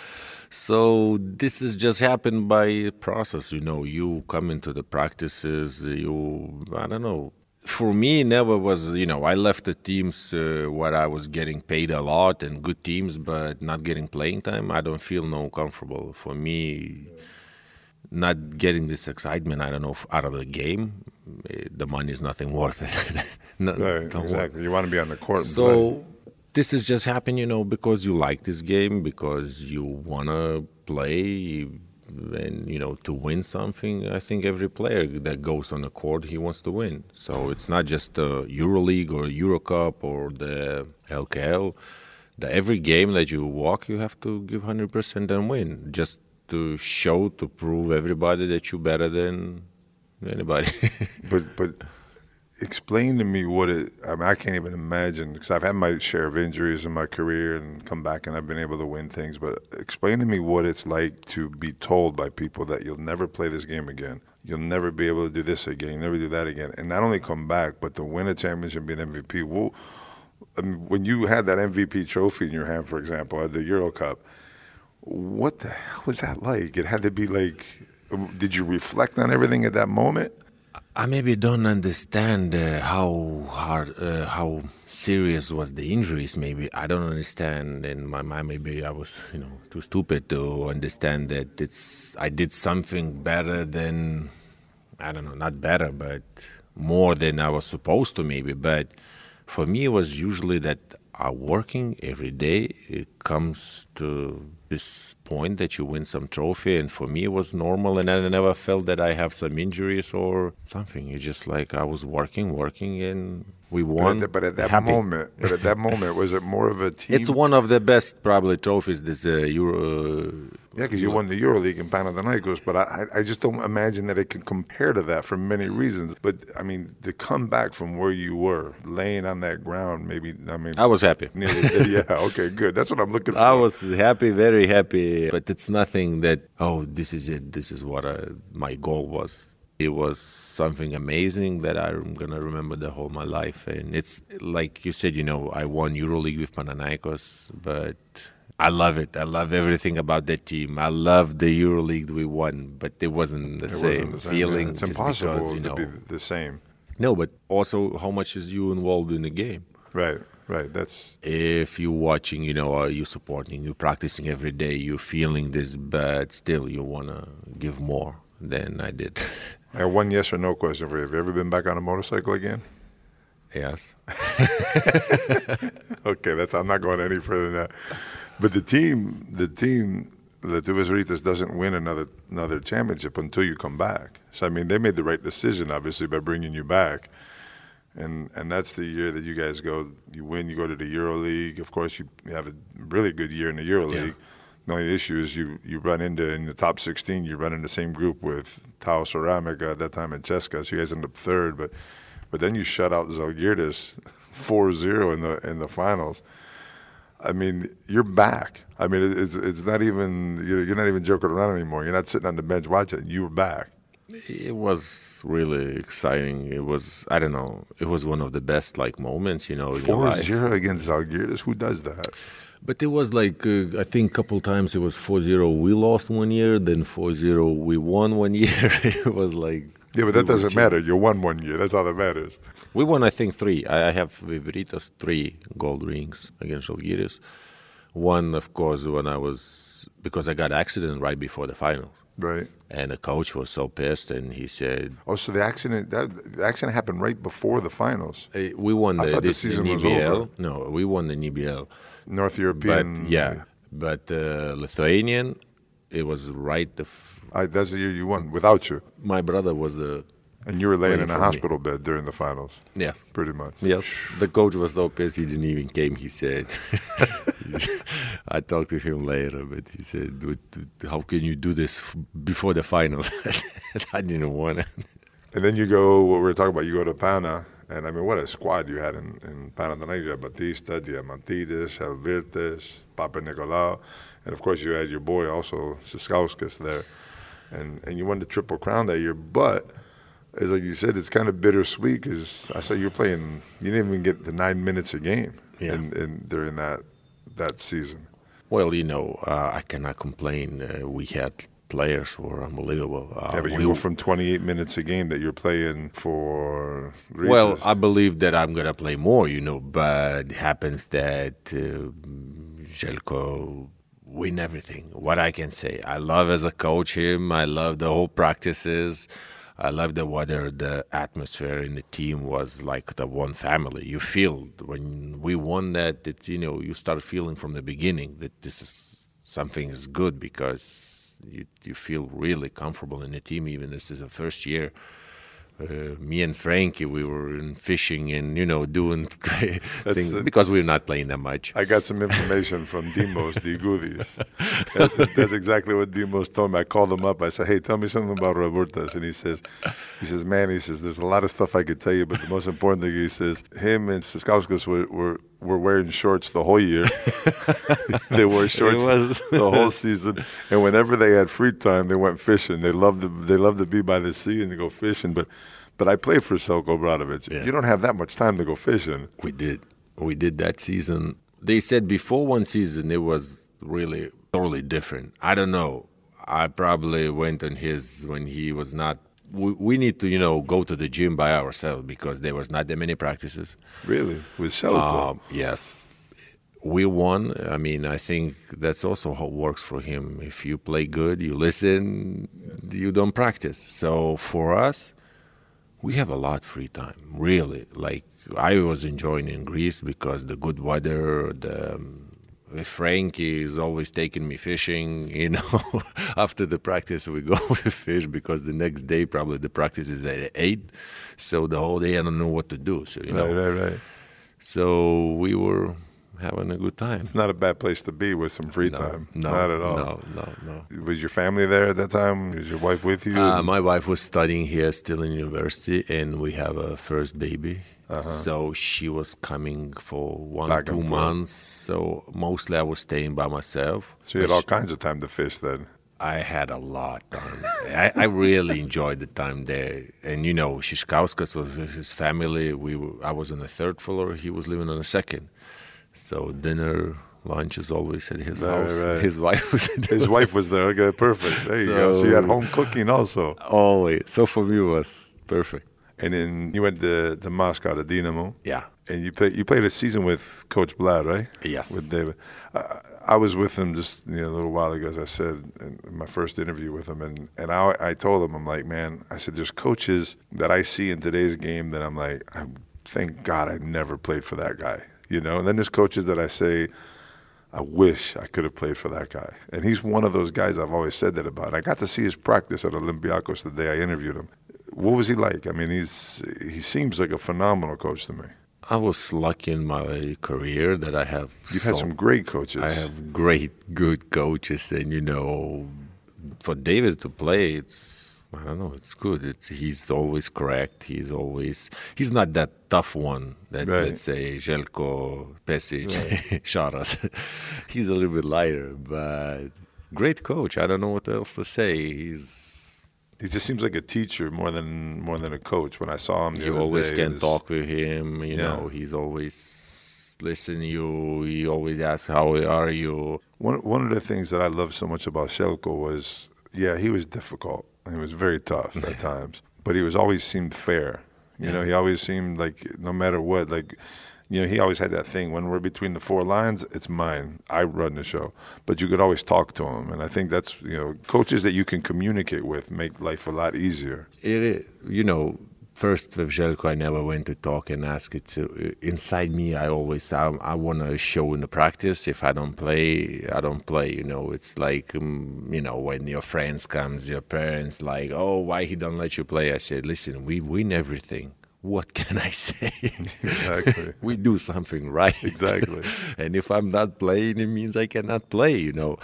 So this has just happened by process, you know. You come into the practices, you, I don't know. For me, never was, you know, I left the teams uh, where I was getting paid a lot and good teams, but not getting playing time. I don't feel no comfortable. For me, not getting this excitement, I don't know, out of the game, the money is nothing worth it. no, right, exactly. Work. You want to be on the court. So play. This has just happened, you know, because you like this game, because you want to play and, you know, to win something. I think every player that goes on the court, he wants to win. So it's not just the EuroLeague or Euro Cup or the L K L. The, every game that you walk, you have to give one hundred percent and win, just to show, to prove everybody that you're better than anybody. but but explain to me what it, I mean, I can't even imagine, because I've had my share of injuries in my career and come back and I've been able to win things, but explain to me what it's like to be told by people that you'll never play this game again. You'll never be able to do this again. You'll never do that again. And not only come back, but to win a championship and be an M V P. Well, I mean, when you had that M V P trophy in your hand, for example, at the Euro Cup, what the hell was that like? It had to be like, did you reflect on everything at that moment? I maybe don't understand uh, how hard, uh, how serious was the injuries. Maybe I don't understand. In my mind, maybe I was, you know, too stupid to understand that it's. I did something better than, I don't know, not better, but more than I was supposed to. Maybe, but for me, it was usually that I'm working every day. It comes to this point that you win some trophy, and for me it was normal, and I never felt that I have some injuries or something. It's just like I was working, working, and we won. But at, but at that happy. moment, but at that moment, was it more of a team? It's one of the best probably trophies. This uh, Euro. Uh, yeah, because you won the EuroLeague in Panathinaikos, but I, I just don't imagine that it can compare to that for many reasons. But I mean, to come back from where you were, laying on that ground, maybe. I mean, I was happy. Nearly, yeah. Okay. Good. That's what I'm looking for. I was happy, very happy. But it's nothing that, oh, this is it. This is what I, my goal was. It was something amazing that I'm going to remember the whole my life. And it's like you said, you know, I won EuroLeague with Panathinaikos, but I love it. I love everything about that team. I love the EuroLeague we won, but it wasn't the, it same, wasn't the same feeling. Yeah. It's just impossible because, you to know, be the same. No, but also how much is you involved in the game? Right. Right, that's... If you're watching, you know, you're supporting, you're practicing every day, you're feeling this, but still you want to give more than I did. I have one yes or no question for you. Have you ever been back on a motorcycle again? Yes. Okay, that's. I'm not going any further than that. But the team, the team, the Tuvas Ritas doesn't win another another championship until you come back. So, I mean, they made the right decision, obviously, by bringing you back. And and that's the year that you guys go, you win, you go to the EuroLeague. Of course, you, you have a really good year in the EuroLeague. Yeah. The only issue is you, you run into, in the top sixteen, you run in the same group with Tau Ceramica at that time and Ceska, so you guys end up third. But but then you shut out Zalgiris four zero in the in the finals. I mean, you're back. I mean, it's it's not even, you're not even joking around anymore. You're not sitting on the bench watching. You were back. It was really exciting. It was, I don't know, it was one of the best, like, moments, you know. four zero against Zalgiris? Who does that? But it was like, uh, I think a couple times it was four zero we lost one year, then four zero we won one year. It was like... Yeah, but that doesn't matter. You won one year. That's all that matters. We won, I think, three. I have with Ritas three gold rings against Zalgiris. One, of course, when I was... because I got an accident right before the finals. Right. And the coach was so pissed, and he said... Oh, so the accident that the accident happened right before the finals. Uh, we won the, this the season N was B L. over. No, we won the N B L. North European. But, yeah, but uh, Lithuanian, it was right... The f- I, that's the year you won, without you. My brother was a... And you were laying in a hospital me. bed during the finals. Yes. Pretty much. Yes. The coach was so pissed he didn't even came, he said. I talked to him later, but he said, how can you do this before the finals? I didn't want it. And then you go, what we were talking about, you go to Pana, and I mean, what a squad you had in, in Pana. You had Batista, Diamantidis, Helvirtes, Papa Nicolau, and of course you had your boy also, Siskauskas there. And, and you won the Triple Crown that year, but... As like you said, it's kind of bittersweet because I saw you're playing. You didn't even get the nine minutes a game yeah. in, in, during that that season. Well, you know, uh, I cannot complain. Uh, we had players who were unbelievable. Uh, yeah, but you we, go from twenty-eight minutes a game that you're playing for. Ritas. Well, I believe that I'm gonna play more, you know, but it happens that uh, Željko win everything. What I can say, I love as a coach him. I love the whole practices. I love the weather, the atmosphere in the team was like the one family. You feel when we won that, that you know, you start feeling from the beginning that this is something is good because you you feel really comfortable in the team. Even this is the first year. Uh, me and Frankie, we were in fishing and, you know, doing things a, because we're not playing that much. I got some information from Dimos, the Goodies. That's, that's exactly what Dimos told me. I called him up. I said, hey, tell me something about Robertas. And he says, he says, man, he says, there's a lot of stuff I could tell you, but the most important thing, he says, him and Siskauskas were, were, were wearing shorts the whole year. They wore shorts the whole season. And whenever they had free time, they went fishing. They loved to, they loved to be by the sea and to go fishing. But But I played for Željko Obradović. Yeah. You don't have that much time to go fishing. We did. We did that season. They said before one season it was really totally different. I don't know. I probably went on his when he was not we, we need to, you know, go to the gym by ourselves because there was not that many practices. Really? With Selko? Um, yes. We won. I mean, I think that's also how it works for him. If you play good, you listen, you don't practice. So for us, we have a lot of free time, really. Like, I was enjoying in Greece because the good weather, the um, Frankie is always taking me fishing, you know. After the practice, we go fish because the next day probably the practice is at eight. So the whole day I don't know what to do. So, you know. Right, right, right. So we were having a good time. It's not a bad place to be with some free no, time. No, not at all. No, no, no. Was your family there at that time? Was your wife with you? Uh, my wife was studying here still in university, and we have a first baby. Uh-huh. So she was coming for one, Back two months. So mostly I was staying by myself. So you had all she, kinds of time to fish then? I had a lot of time. I, I really enjoyed the time there. And, you know, Shishkauskas was with his family. We were, I was on the third floor. He was living on the second. So dinner, lunch is always at his right, house. Right. His wife was there. His wife was there. Okay, perfect. There you so, go. So you had home cooking also. Always. So for me it was perfect. And then you went to, to Moscow, to Dynamo. Yeah. And you played you played a season with Coach Blad, right? Yes. With David. I, I was with him just you know, a little while ago, as I said, in my first interview with him. And, and I, I told him, I'm like, man, I said, there's coaches that I see in today's game that I'm like, I thank God I never played for that guy. You know, and then there's coaches that I say, I wish I could have played for that guy. And he's one of those guys I've always said that about. I got to see his practice at Olympiacos the day I interviewed him. What was he like? I mean, he's he seems like a phenomenal coach to me. I was lucky in my career that I have. You've so, had some great coaches. I have great, good coaches. And, you know, for David to play, it's, I don't know, it's good. It's, he's always correct. He's always, he's not that tough one that, right. let's say, Željko, Pesic, right. Šaras. He's a little bit lighter, but great coach. I don't know what else to say. He's He just seems like a teacher more than more than a coach. When I saw him the you other always day, can this, talk with him. You yeah. know, he's always listening you. He always asks, how are you? One, one of the things that I loved so much about Željko was, yeah, he was difficult. He was very tough at times, but he was always seemed fair. You yeah. know, he always seemed like no matter what, like, you know, he always had that thing, when we're between the four lines, it's mine. I run the show. But you could always talk to him. And I think that's, you know, coaches that you can communicate with make life a lot easier. It is, you know, first with Željko, I never went to talk and ask it. To, inside me, I always, I, I want to show in the practice. If I don't play, I don't play, you know. It's like, um, you know, when your friends comes, your parents like, oh, why he don't let you play? I said, listen, we win everything. What can I say? Exactly. We do something right. Exactly. And if I'm not playing, it means I cannot play, you know.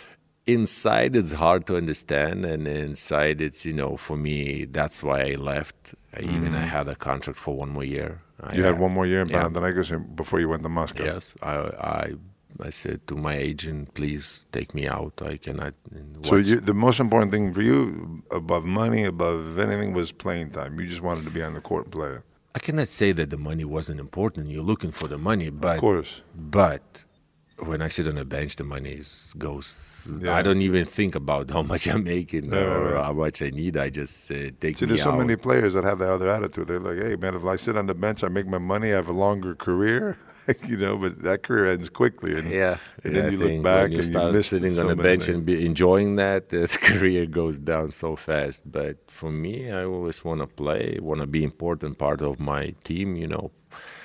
Inside, it's hard to understand. And inside, it's, you know, for me, that's why I left. I mm. Even I had a contract for one more year. You I had one more year in yeah. Panathinaikos before you went to Moscow? Yes. I, I I said to my agent, please take me out. I cannot watch. So you, the most important thing for you, above money, above anything, was playing time. You just wanted to be on the court and play. I cannot say that the money wasn't important. You're looking for the money. But, of course. But when I sit on a bench, the money is, goes. Yeah. I don't even think about how much I'm making yeah, or right. how much I need. I just uh, take See, me there's so out. many players that have the other attitude. They're like, hey, man, if I sit on the bench, I make my money, I have a longer career. You know, but that career ends quickly. And, yeah. and yeah, then you I look back when you and start you miss sitting so on a bench things. and be enjoying that, the career goes down so fast. But for me, I always want to play, want to be important part of my team, you know.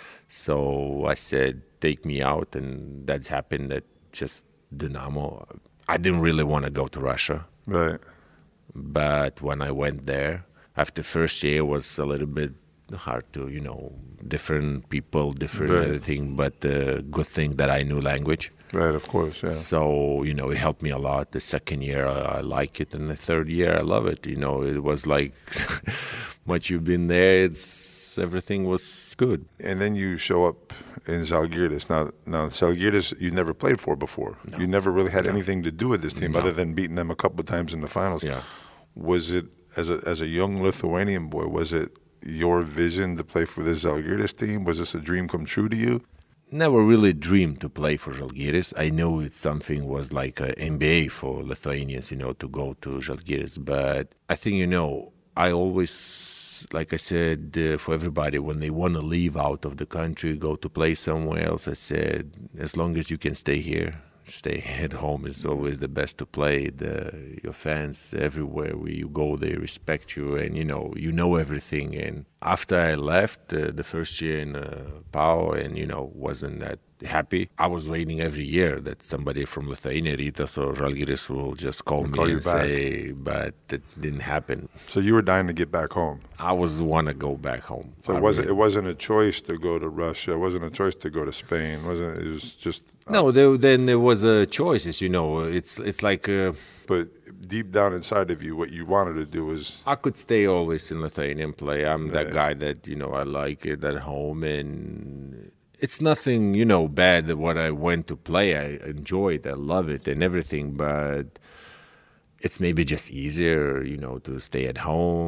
So I said, take me out, and that's happened at just Dynamo. I didn't really want to go to Russia. Right. But when I went there, after first year, it was a little bit hard to, you know, different people, different right. everything, but the good thing that I knew language. Right, of course, yeah. So, you know, it helped me a lot. The second year, I, I like it, and the third year, I love it. You know, it was like, once you've been there, it's everything was good. And then you show up in Žalgiris. Now, now Žalgiris, you never played for before. No. You never really had no. anything to do with this team, no. other than beating them a couple of times in the finals. Yeah. Was it, as a as a young Lithuanian boy, was it your vision to play for this Žalgiris team? Was this a dream come true to you? Never really dreamed to play for Žalgiris. I know it's something was like an M B A for Lithuanians, you know, to go to Žalgiris. But I think, you know, I always, like I said, uh, for everybody, when they want to leave out of the country, go to play somewhere else, I said, as long as you can stay here, stay at home is always the best to play. The, your fans everywhere where you go, they respect you, and you know you know everything. And after I left uh, the first year in uh, Pau, and you know wasn't that happy, I was waiting every year that somebody from Lithuania, Rytas or Žalgiris, will just call We'll me call you and back. say, but it didn't happen. So you were dying to get back home. I was want to go back home. So I it wasn't really- it wasn't a choice to go to Russia. It wasn't a choice to go to Spain. It wasn't it was just uh, No, there, then there was a choices. You know, it's it's like. Uh, but deep down inside of you, what you wanted to do was I could stay always in Lithuania and play. I'm that Right. guy that, you know, I like it at home. And it's nothing, you know, bad that what I went to play. I enjoy it. I love it and everything. But it's maybe just easier, you know, to stay at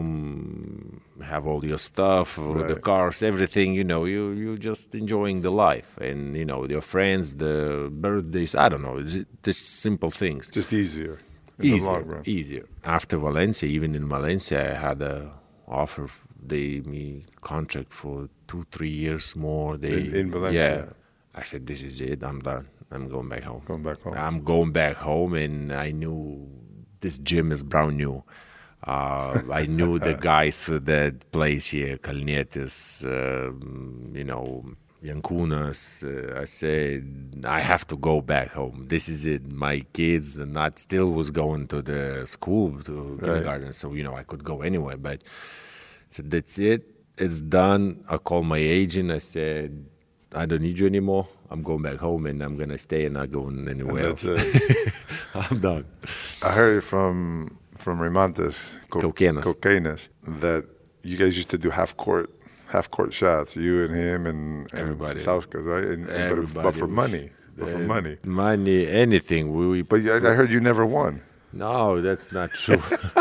home, have all your stuff, the Right. cars, everything, you know, you, you're just enjoying the life. And, you know, your friends, the birthdays, I don't know, it's just simple things. just easier in the long Easier, run. easier. After Valencia, even in Valencia, I had a offer. They me contract for two, three years more. They In- in Valencia? Yeah. I said, this is it. I'm done. I'm going back home. Going back home. I'm going back home, and I knew this gym is brand new. Uh, I knew the guys that plays here, Kalnietis, um, you know, Jankūnas. Uh, I said, I have to go back home. This is it. My kids, the not still was going to the school, to kindergarten, so, you know, I could go anywhere. But I said, that's it. It's done. I called my agent. I said, I don't need you anymore. I'm going back home, and I'm going to stay and not going anywhere And that's else. it. I'm done. I heard from from Raimantas Kaukėnas. Kaukėnas that you guys used to do half court half court shots. You and him and, and Everybody. Sauskas, right? And, and- but, Everybody but for was- money, but for Uh, money. Money, anything. We, we But you- I heard you never won. No, that's not true.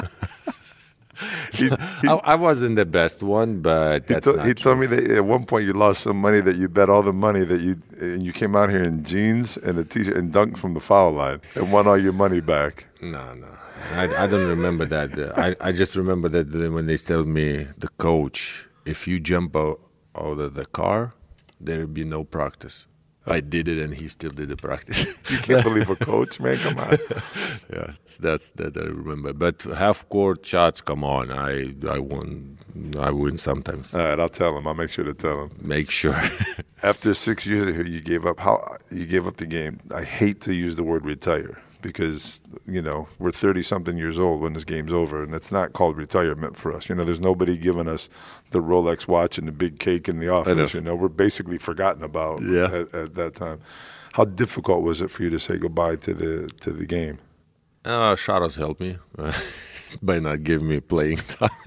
He, he, I, I wasn't the best one, but he that's to- not he true. told me that at one point you lost some money that you bet all the money that you and you came out here in jeans and a t-shirt and dunked from the foul line and won all your money back. No, no. I, I don't remember that. Uh, I, I just remember that the- when they told me, the coach, if you jump out, out of the car, there will be no practice. I did it, and he still did the practice. You can't believe a coach, man. Come on. Yeah, it's- that's that I remember. But half court shots, come on, I I won. I win sometimes. All right, I'll tell him. I'll make sure to tell him. Make sure. After six years here, you gave up. How you gave up the game? I hate to use the word retire because you know we're thirty something years old when this game's over, and it's not called retirement for us. You know, there's nobody giving us the Rolex watch and the big cake in the office. know. You know, we're basically forgotten about Yeah. at, at that time. How difficult was it for you to say goodbye to the to the game? Uh, Sharos helped me uh, by not giving me playing time.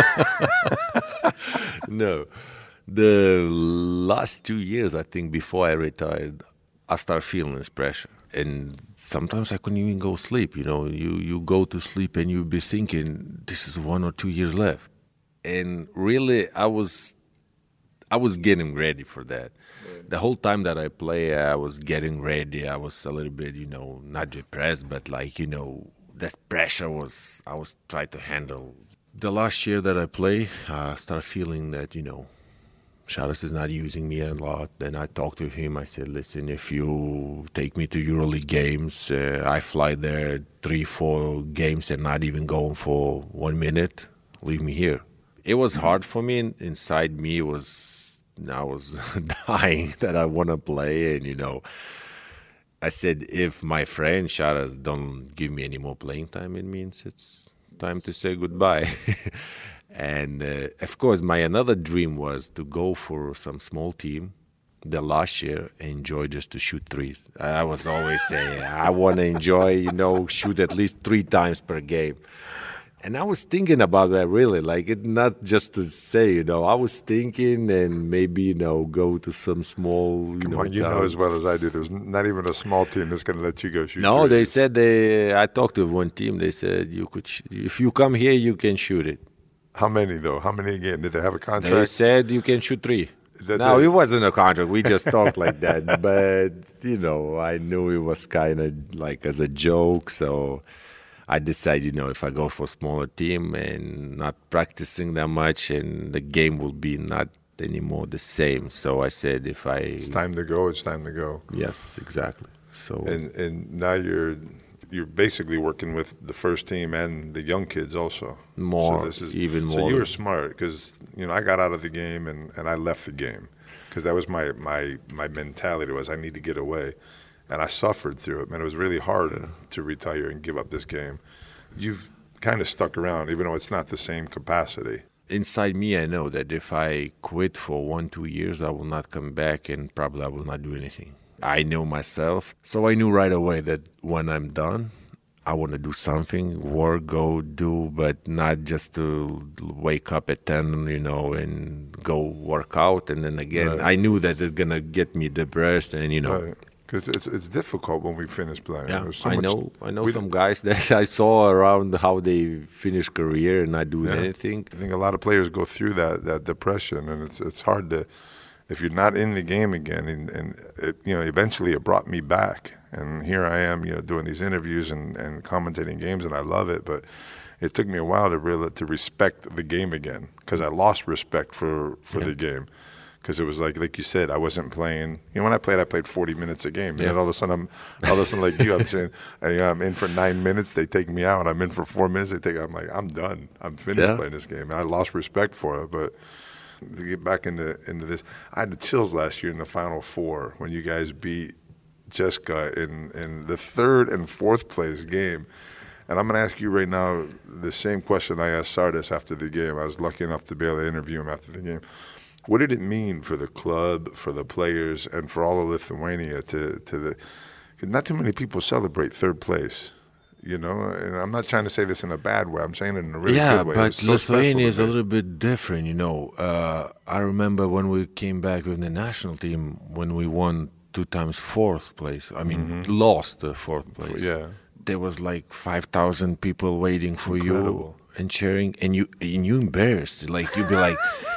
No. The last two years, I think, before I retired, I started feeling this pressure. And sometimes I couldn't even go sleep. You know, you, you go to sleep and you be thinking, this is one or two years left. And really, I was I was getting ready for that. The whole time that I play, I was getting ready. I was a little bit, you know, not depressed, but like, you know, that pressure was, I was trying to handle. The last year that I play, I started feeling that, you know, Sharas is not using me a lot. Then I talked to him. I said, listen, if you take me to EuroLeague games, uh, I fly there three, four games and not even going for one minute, leave me here. It was hard for me. Inside me, it was I was dying that I want to play. And, you know, I said, if my friend Sharas don't give me any more playing time, it means it's time to say goodbye. And, uh, of course, my another dream was to go for some small team the last year and enjoy just to shoot threes. I was always saying, I want to enjoy, you know, shoot at least three times per game. And I was thinking about that really, like it not just to say, you know, I was thinking and maybe, you know, go to some small, you Come know, on, you town. know as well as I do. There's not even a small team that's going to let you go shoot. No, threes. they said they, I talked to one team, they said you could, sh- if you come here, you can shoot it. How many though? How many again? Did they have a They contract? said you can shoot three. That's no, it. it wasn't a contract. We just talked like that. But, you know, I knew it was kind of like as a joke. So I decided, you know, if I go for a smaller team and not practicing that much, and the game will be not anymore the same. So I said, if I It's time to go. It's time to go. Yes, exactly. So And and now you're you're basically working with the first team and the young kids also. more, So this is even more. So you were smart because you know I got out of the game and, and I left the game because that was my, my my mentality was I need to get away, and I suffered through it. Man, it was really hard Yeah. to retire and give up this game. You've kind of stuck around even though it's not the same capacity. Inside me, I know that if I quit for one, two years, I will not come back, and probably I will not do anything. I know myself. So I knew right away that when I'm done, I want to do something, work, go do, but not just to wake up at ten, you know, and go work out. And then again, Right. I knew that it's going to get me depressed and, you know. Because it's it's difficult when we finish playing. Yeah, There's so I much- know. I know we some guys that I saw around how they finish career and not doing Yeah. anything. I think a lot of players go through that, that depression, and it's it's hard to, if you're not in the game again, and, and it, you know, eventually it brought me back, and here I am, you know, doing these interviews and, and commentating games, and I love it, but it took me a while to really to respect the game again, because I lost respect for, for Yeah. the game. Because it was like, like you said, I wasn't playing. You know, when I played, I played forty minutes a game. Yeah. And all of a sudden, I'm all of a sudden like you. I'm saying, you know, I'm in for nine minutes. They take me out. I'm in for four minutes. They take. I'm like, I'm done. I'm finished Yeah. playing this game. And I lost respect for it. But to get back into into this, I had the chills last year in the Final Four when you guys beat Jessica in in the third and fourth place game. And I'm going to ask you right now the same question I asked Sardis after the game. I was lucky enough to be able to interview him after the game. What did it mean for the club, for the players, and for all of Lithuania to to the? 'Cause not too many people celebrate third place, you know. And I'm not trying to say this in a bad way. I'm saying it in a really yeah, good way. but It's so special Lithuania to is a me. little bit different, you know. Uh, I remember when we came back with the national team, when we won two times fourth place. I mean, lost the fourth place. Yeah. There was like five thousand people waiting for Incredible. you and cheering, and you and you embarrassed. Like, you'd be like,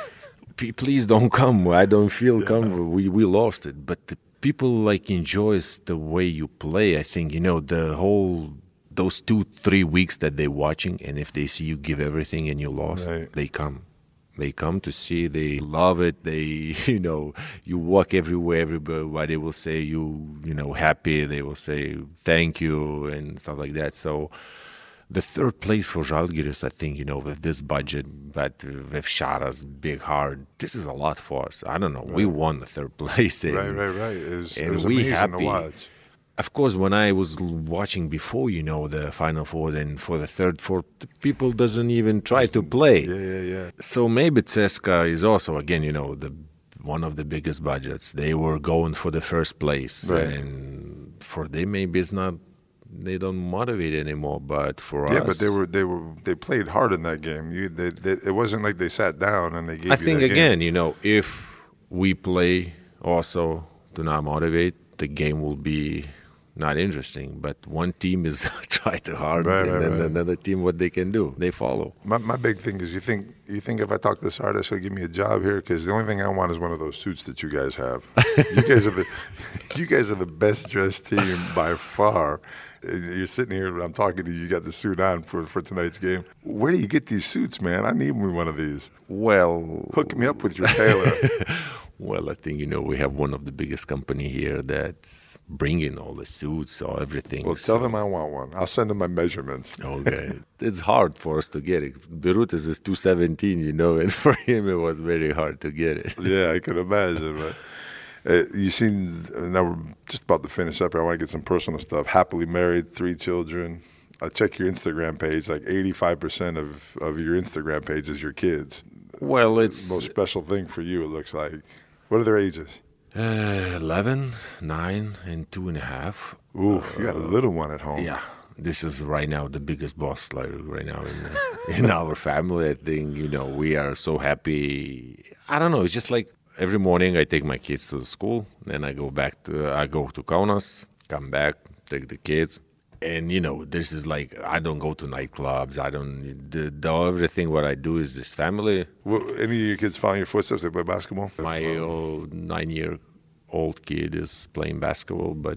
"P- please don't come. I don't feel come. We, we lost it. But the people, like, enjoys the way you play. I think, you know, the whole, those two, three weeks that they're watching, and if they see you give everything and you lost, Right. they come. They come to see, they love it. They, you know, you walk everywhere, everybody will say you, you know, happy. They will say thank you and stuff like that. So the third place for Žalgiris, I think, you know, with this budget, but with Sharas, big heart, this is a lot for us. I don't know. We won the third place. And, Right, right, right. It was, it and was we amazing happy. to watch. Of course, when I was l- watching before, you know, the Final Four, then for the third, fourth, people doesn't even try to play. Yeah, yeah, yeah. So maybe Ceska is also, again, you know, the one of the biggest budgets. They were going for the first place. Right. And for them, maybe it's not, they don't motivate anymore. But for Yeah, us, but they were they were they played hard in that game. You, they, they, it wasn't like they sat down and they gave I you think, that game. again, you know, if we play also to not motivate, the game will be not interesting. But one team is try too hard, Right, and right, then right. another team, what they can do, they follow. My my big thing is you think you think if I talk to this artist, he'll give me a job here because the only thing I want is one of those suits that you guys have. you guys are the you guys are the best dressed team by far. You're sitting here, I'm talking to you. You got the suit on for for tonight's game. Where do you get these suits, man? I need me one of these. Well, Hook me up with your tailor. well, I think, you know, we have one of the biggest company here that's bringing all the suits or everything. Well, tell them I want one. I'll send them my measurements. Okay. It's hard for us to get it. Birutis is two seventeen, you know, and for him it was very hard to get it. Yeah, I can imagine. But uh, you seen, uh, now we're just about to finish up here. I want to get some personal stuff. Happily married, three children. I check your Instagram page. Like eighty-five percent of, of your Instagram page is your kids. Well, The it's most special thing for you, it looks like. What are their ages? uh, eleven, nine, and two and a half. Ooh, you got a little one at home. Yeah, this is right now the biggest boss, like right now in, in our family. I think, you know, we are so happy. I don't know. It's just like every morning I take my kids to the school, then I go back to I go to Kaunas, come back, take the kids, and you know, this is like I don't go to nightclubs. I don't. The, the everything what I do is this family. Well, any of your kids follow your footsteps? They play basketball? My old nine-year-old kid is playing basketball, but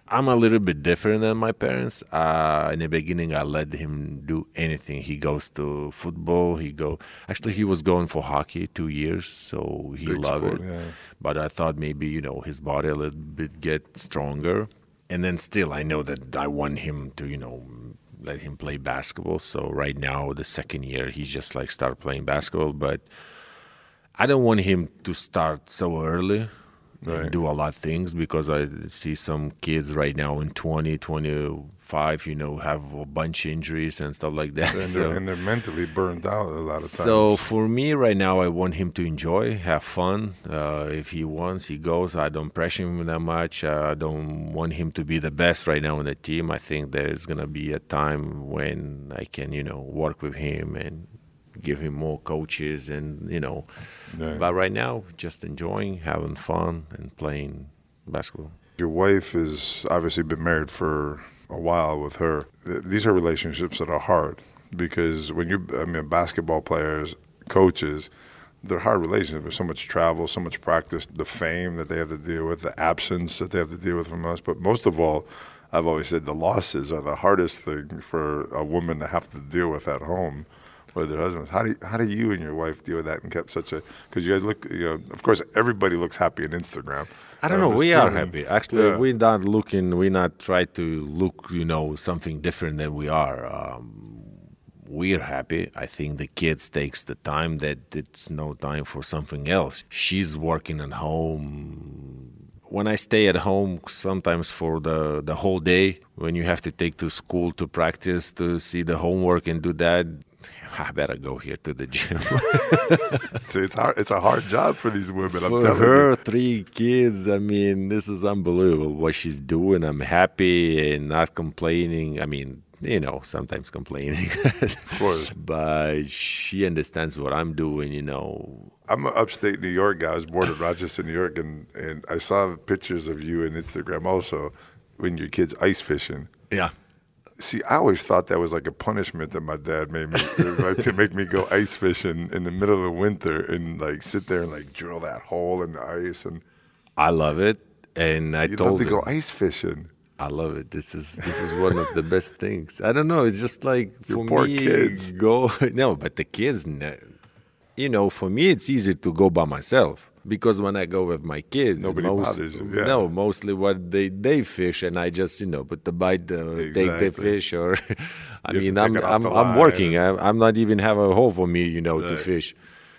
I'm a little bit different than my parents. Uh, in the beginning, I let him do anything. He goes to football. He go. Actually, he was going for hockey two years, so he Big loved sport, it. yeah. But I thought maybe, you know, his body a little bit get stronger. And then still, I know that I want him to, you know, let him play basketball. So right now, the second year, he's just like start playing basketball. But I don't want him to start so early. Right. And do a lot of things, because I see some kids right now in twenty, twenty-five, you know, have a bunch of injuries and stuff like that. And, so, they're, and they're mentally burned out a lot of times. So for me right now, I want him to enjoy, have fun. Uh, if he wants, he goes. I don't pressure him that much. Uh, I don't want him to be the best right now on the team. I think there's going to be a time when I can, you know, work with him and give him more coaches and, you know. Yeah. But right now, just enjoying, having fun, and playing basketball. Your wife has obviously been married for a while with her. Th- These are relationships that are hard because when you're, I mean, basketball players, coaches, they're hard relationships. There's so much travel, so much practice, the fame that they have to deal with, the absence that they have to deal with from us. But most of all, I've always said the losses are the hardest thing for a woman to have to deal with at home with their husbands. How do you, how do you and your wife deal with that and kept such a, because you guys look, you know, of course everybody looks happy on Instagram. I don't I'm know. We are assuming- happy. Actually, Yeah. we're not looking, we're not try to look, you know, something different than we are. Um, we're happy. I think the kids takes the time that it's no time for something else. She's working at home. When I stay at home, sometimes for the, the whole day, when you have to take to school to practice, to see the homework and do that, I better go here to the gym. See, it's hard. It's a hard job for these women. I'm For telling her, you. three kids, I mean, this is unbelievable what she's doing. I'm happy and not complaining. I mean, you know, sometimes complaining. Of course. But she understands what I'm doing, you know. I'm an upstate New York guy. I was born in Rochester, New York, and, and I saw pictures of you on Instagram also when your kids ice fishing. Yeah. See, I always thought that was like a punishment that my dad made me like to make me go ice fishing in the middle of the winter and like sit there and like drill that hole in the ice. And I love it. And I you'd love told to her, go ice fishing. I love it. This is this is one of the best things. I don't know. It's just like Your for poor me, kids. go no, but the kids, ne- you know, for me it's easy to go by myself because when I go with my kids, Nobody most, bothers you, yeah. No, mostly what they they fish and I just you know put the bite, uh, take the Exactly. fish, or I You have mean to I'm take it off I'm the I'm line working. or- I'm, I'm not even have a hole for me, you know, to Right. fish.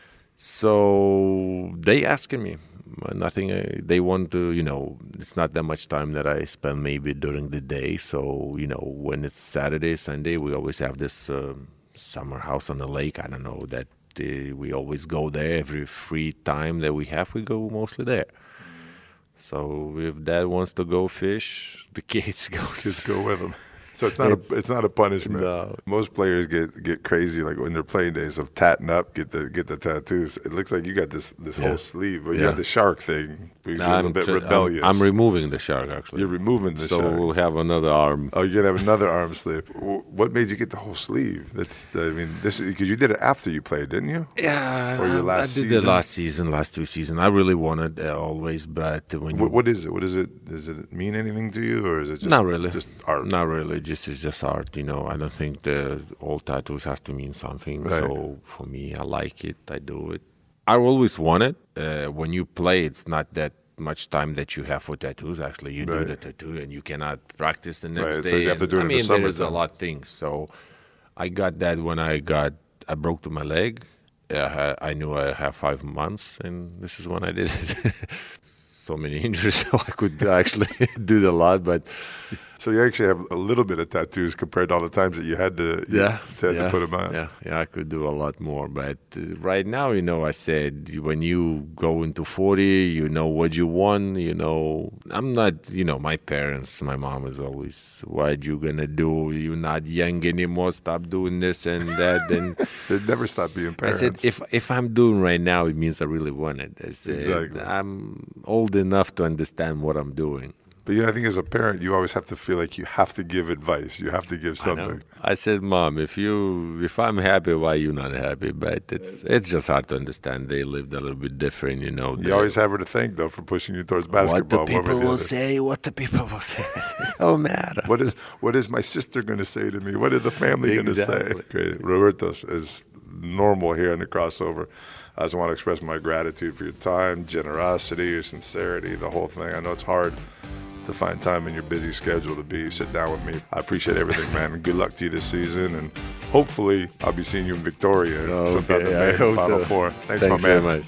So they asking me. Nothing. Uh, they want to, you know. It's not that much time that I spend maybe during the day. So you know, when it's Saturday, Sunday, we always have this um summer house on the lake. I don't know that uh, we always go there every free time that we have. We go mostly there. So if Dad wants to go fish, the kids go. Just go with them. So it's not It's- a it's not a punishment. No. Most players get get crazy like when they're playing days of tatting up, get the get the tattoos. It looks like you got this this Yeah. whole sleeve. But you Yeah. got the shark thing. But you're a little bit tr- rebellious. I'm, I'm removing the shark actually. You're removing the so shark. we'll have another arm. Oh, you're gonna have another arm sleeve. W- What made you get the whole sleeve? That's I mean, this because you did it after you played, didn't you? Yeah, Or your I- last I did season? the last season, last two seasons. I really wanted uh, always, but when you What, what is it? What is it? Does it mean anything to you, or is it just not really, just art? Not really. Just it's just art. You know, I don't think the all tattoos has to mean something. Right. So for me, I like it. I do it. I always wanted. Uh, when you play, it's not that much time that you have for tattoos. Actually, you do Right. the tattoo and you cannot practice the next Right, so day. you have to and, do it I in the mean, there is a summertime. lot of things. So I got that when I got I broke to my leg. I, had, I knew I have five months, and this is when I did it. So many injuries, so I could actually do a lot, but So you actually have a little bit of tattoos compared to all the times that you had to you yeah, had yeah, to put them on. yeah, yeah, I could do a lot more. But uh, right now, you know, I said when you go into forty, you know what you want. You know, I'm not. You know, my parents, my mom is always, "What you gonna do? You're not young anymore. Stop doing this and that." And They never stop being I parents. said, if if I'm doing right now, it means I really want it. I said, Exactly. I'm old enough to understand what I'm doing. But you know, I think as a parent, you always have to feel like you have to give advice. You have to give something. I, I said, Mom, if you if I'm happy, why you not happy? But it's it's just hard to understand. They lived a little bit different, you know. You they, always have her to thank, though, for pushing you towards basketball. What the people will say, what the people will say. It don't matter. What is what is my sister going to say to me? What is the family exactly. going to say? Great. Roberto is normal here in the crossover. I just want to express my gratitude for your time, generosity, your sincerity, the whole thing. I know it's hard to find time in your busy schedule to be sit down with me. I appreciate everything, man. And good luck to you this season, and hopefully I'll be seeing you in Victoria okay, sometime in May, Final Four. Thanks, Thanks my man. Very much.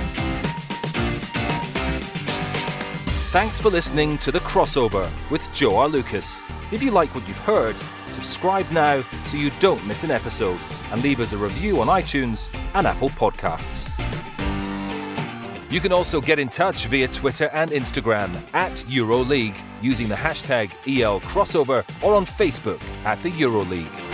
Thanks for listening to The Crossover with Joe R. Lucas. If you like what you've heard, subscribe now so you don't miss an episode, and leave us a review on iTunes and Apple Podcasts. You can also get in touch via Twitter and Instagram at EuroLeague using the hashtag E L Crossover, or on Facebook at the EuroLeague.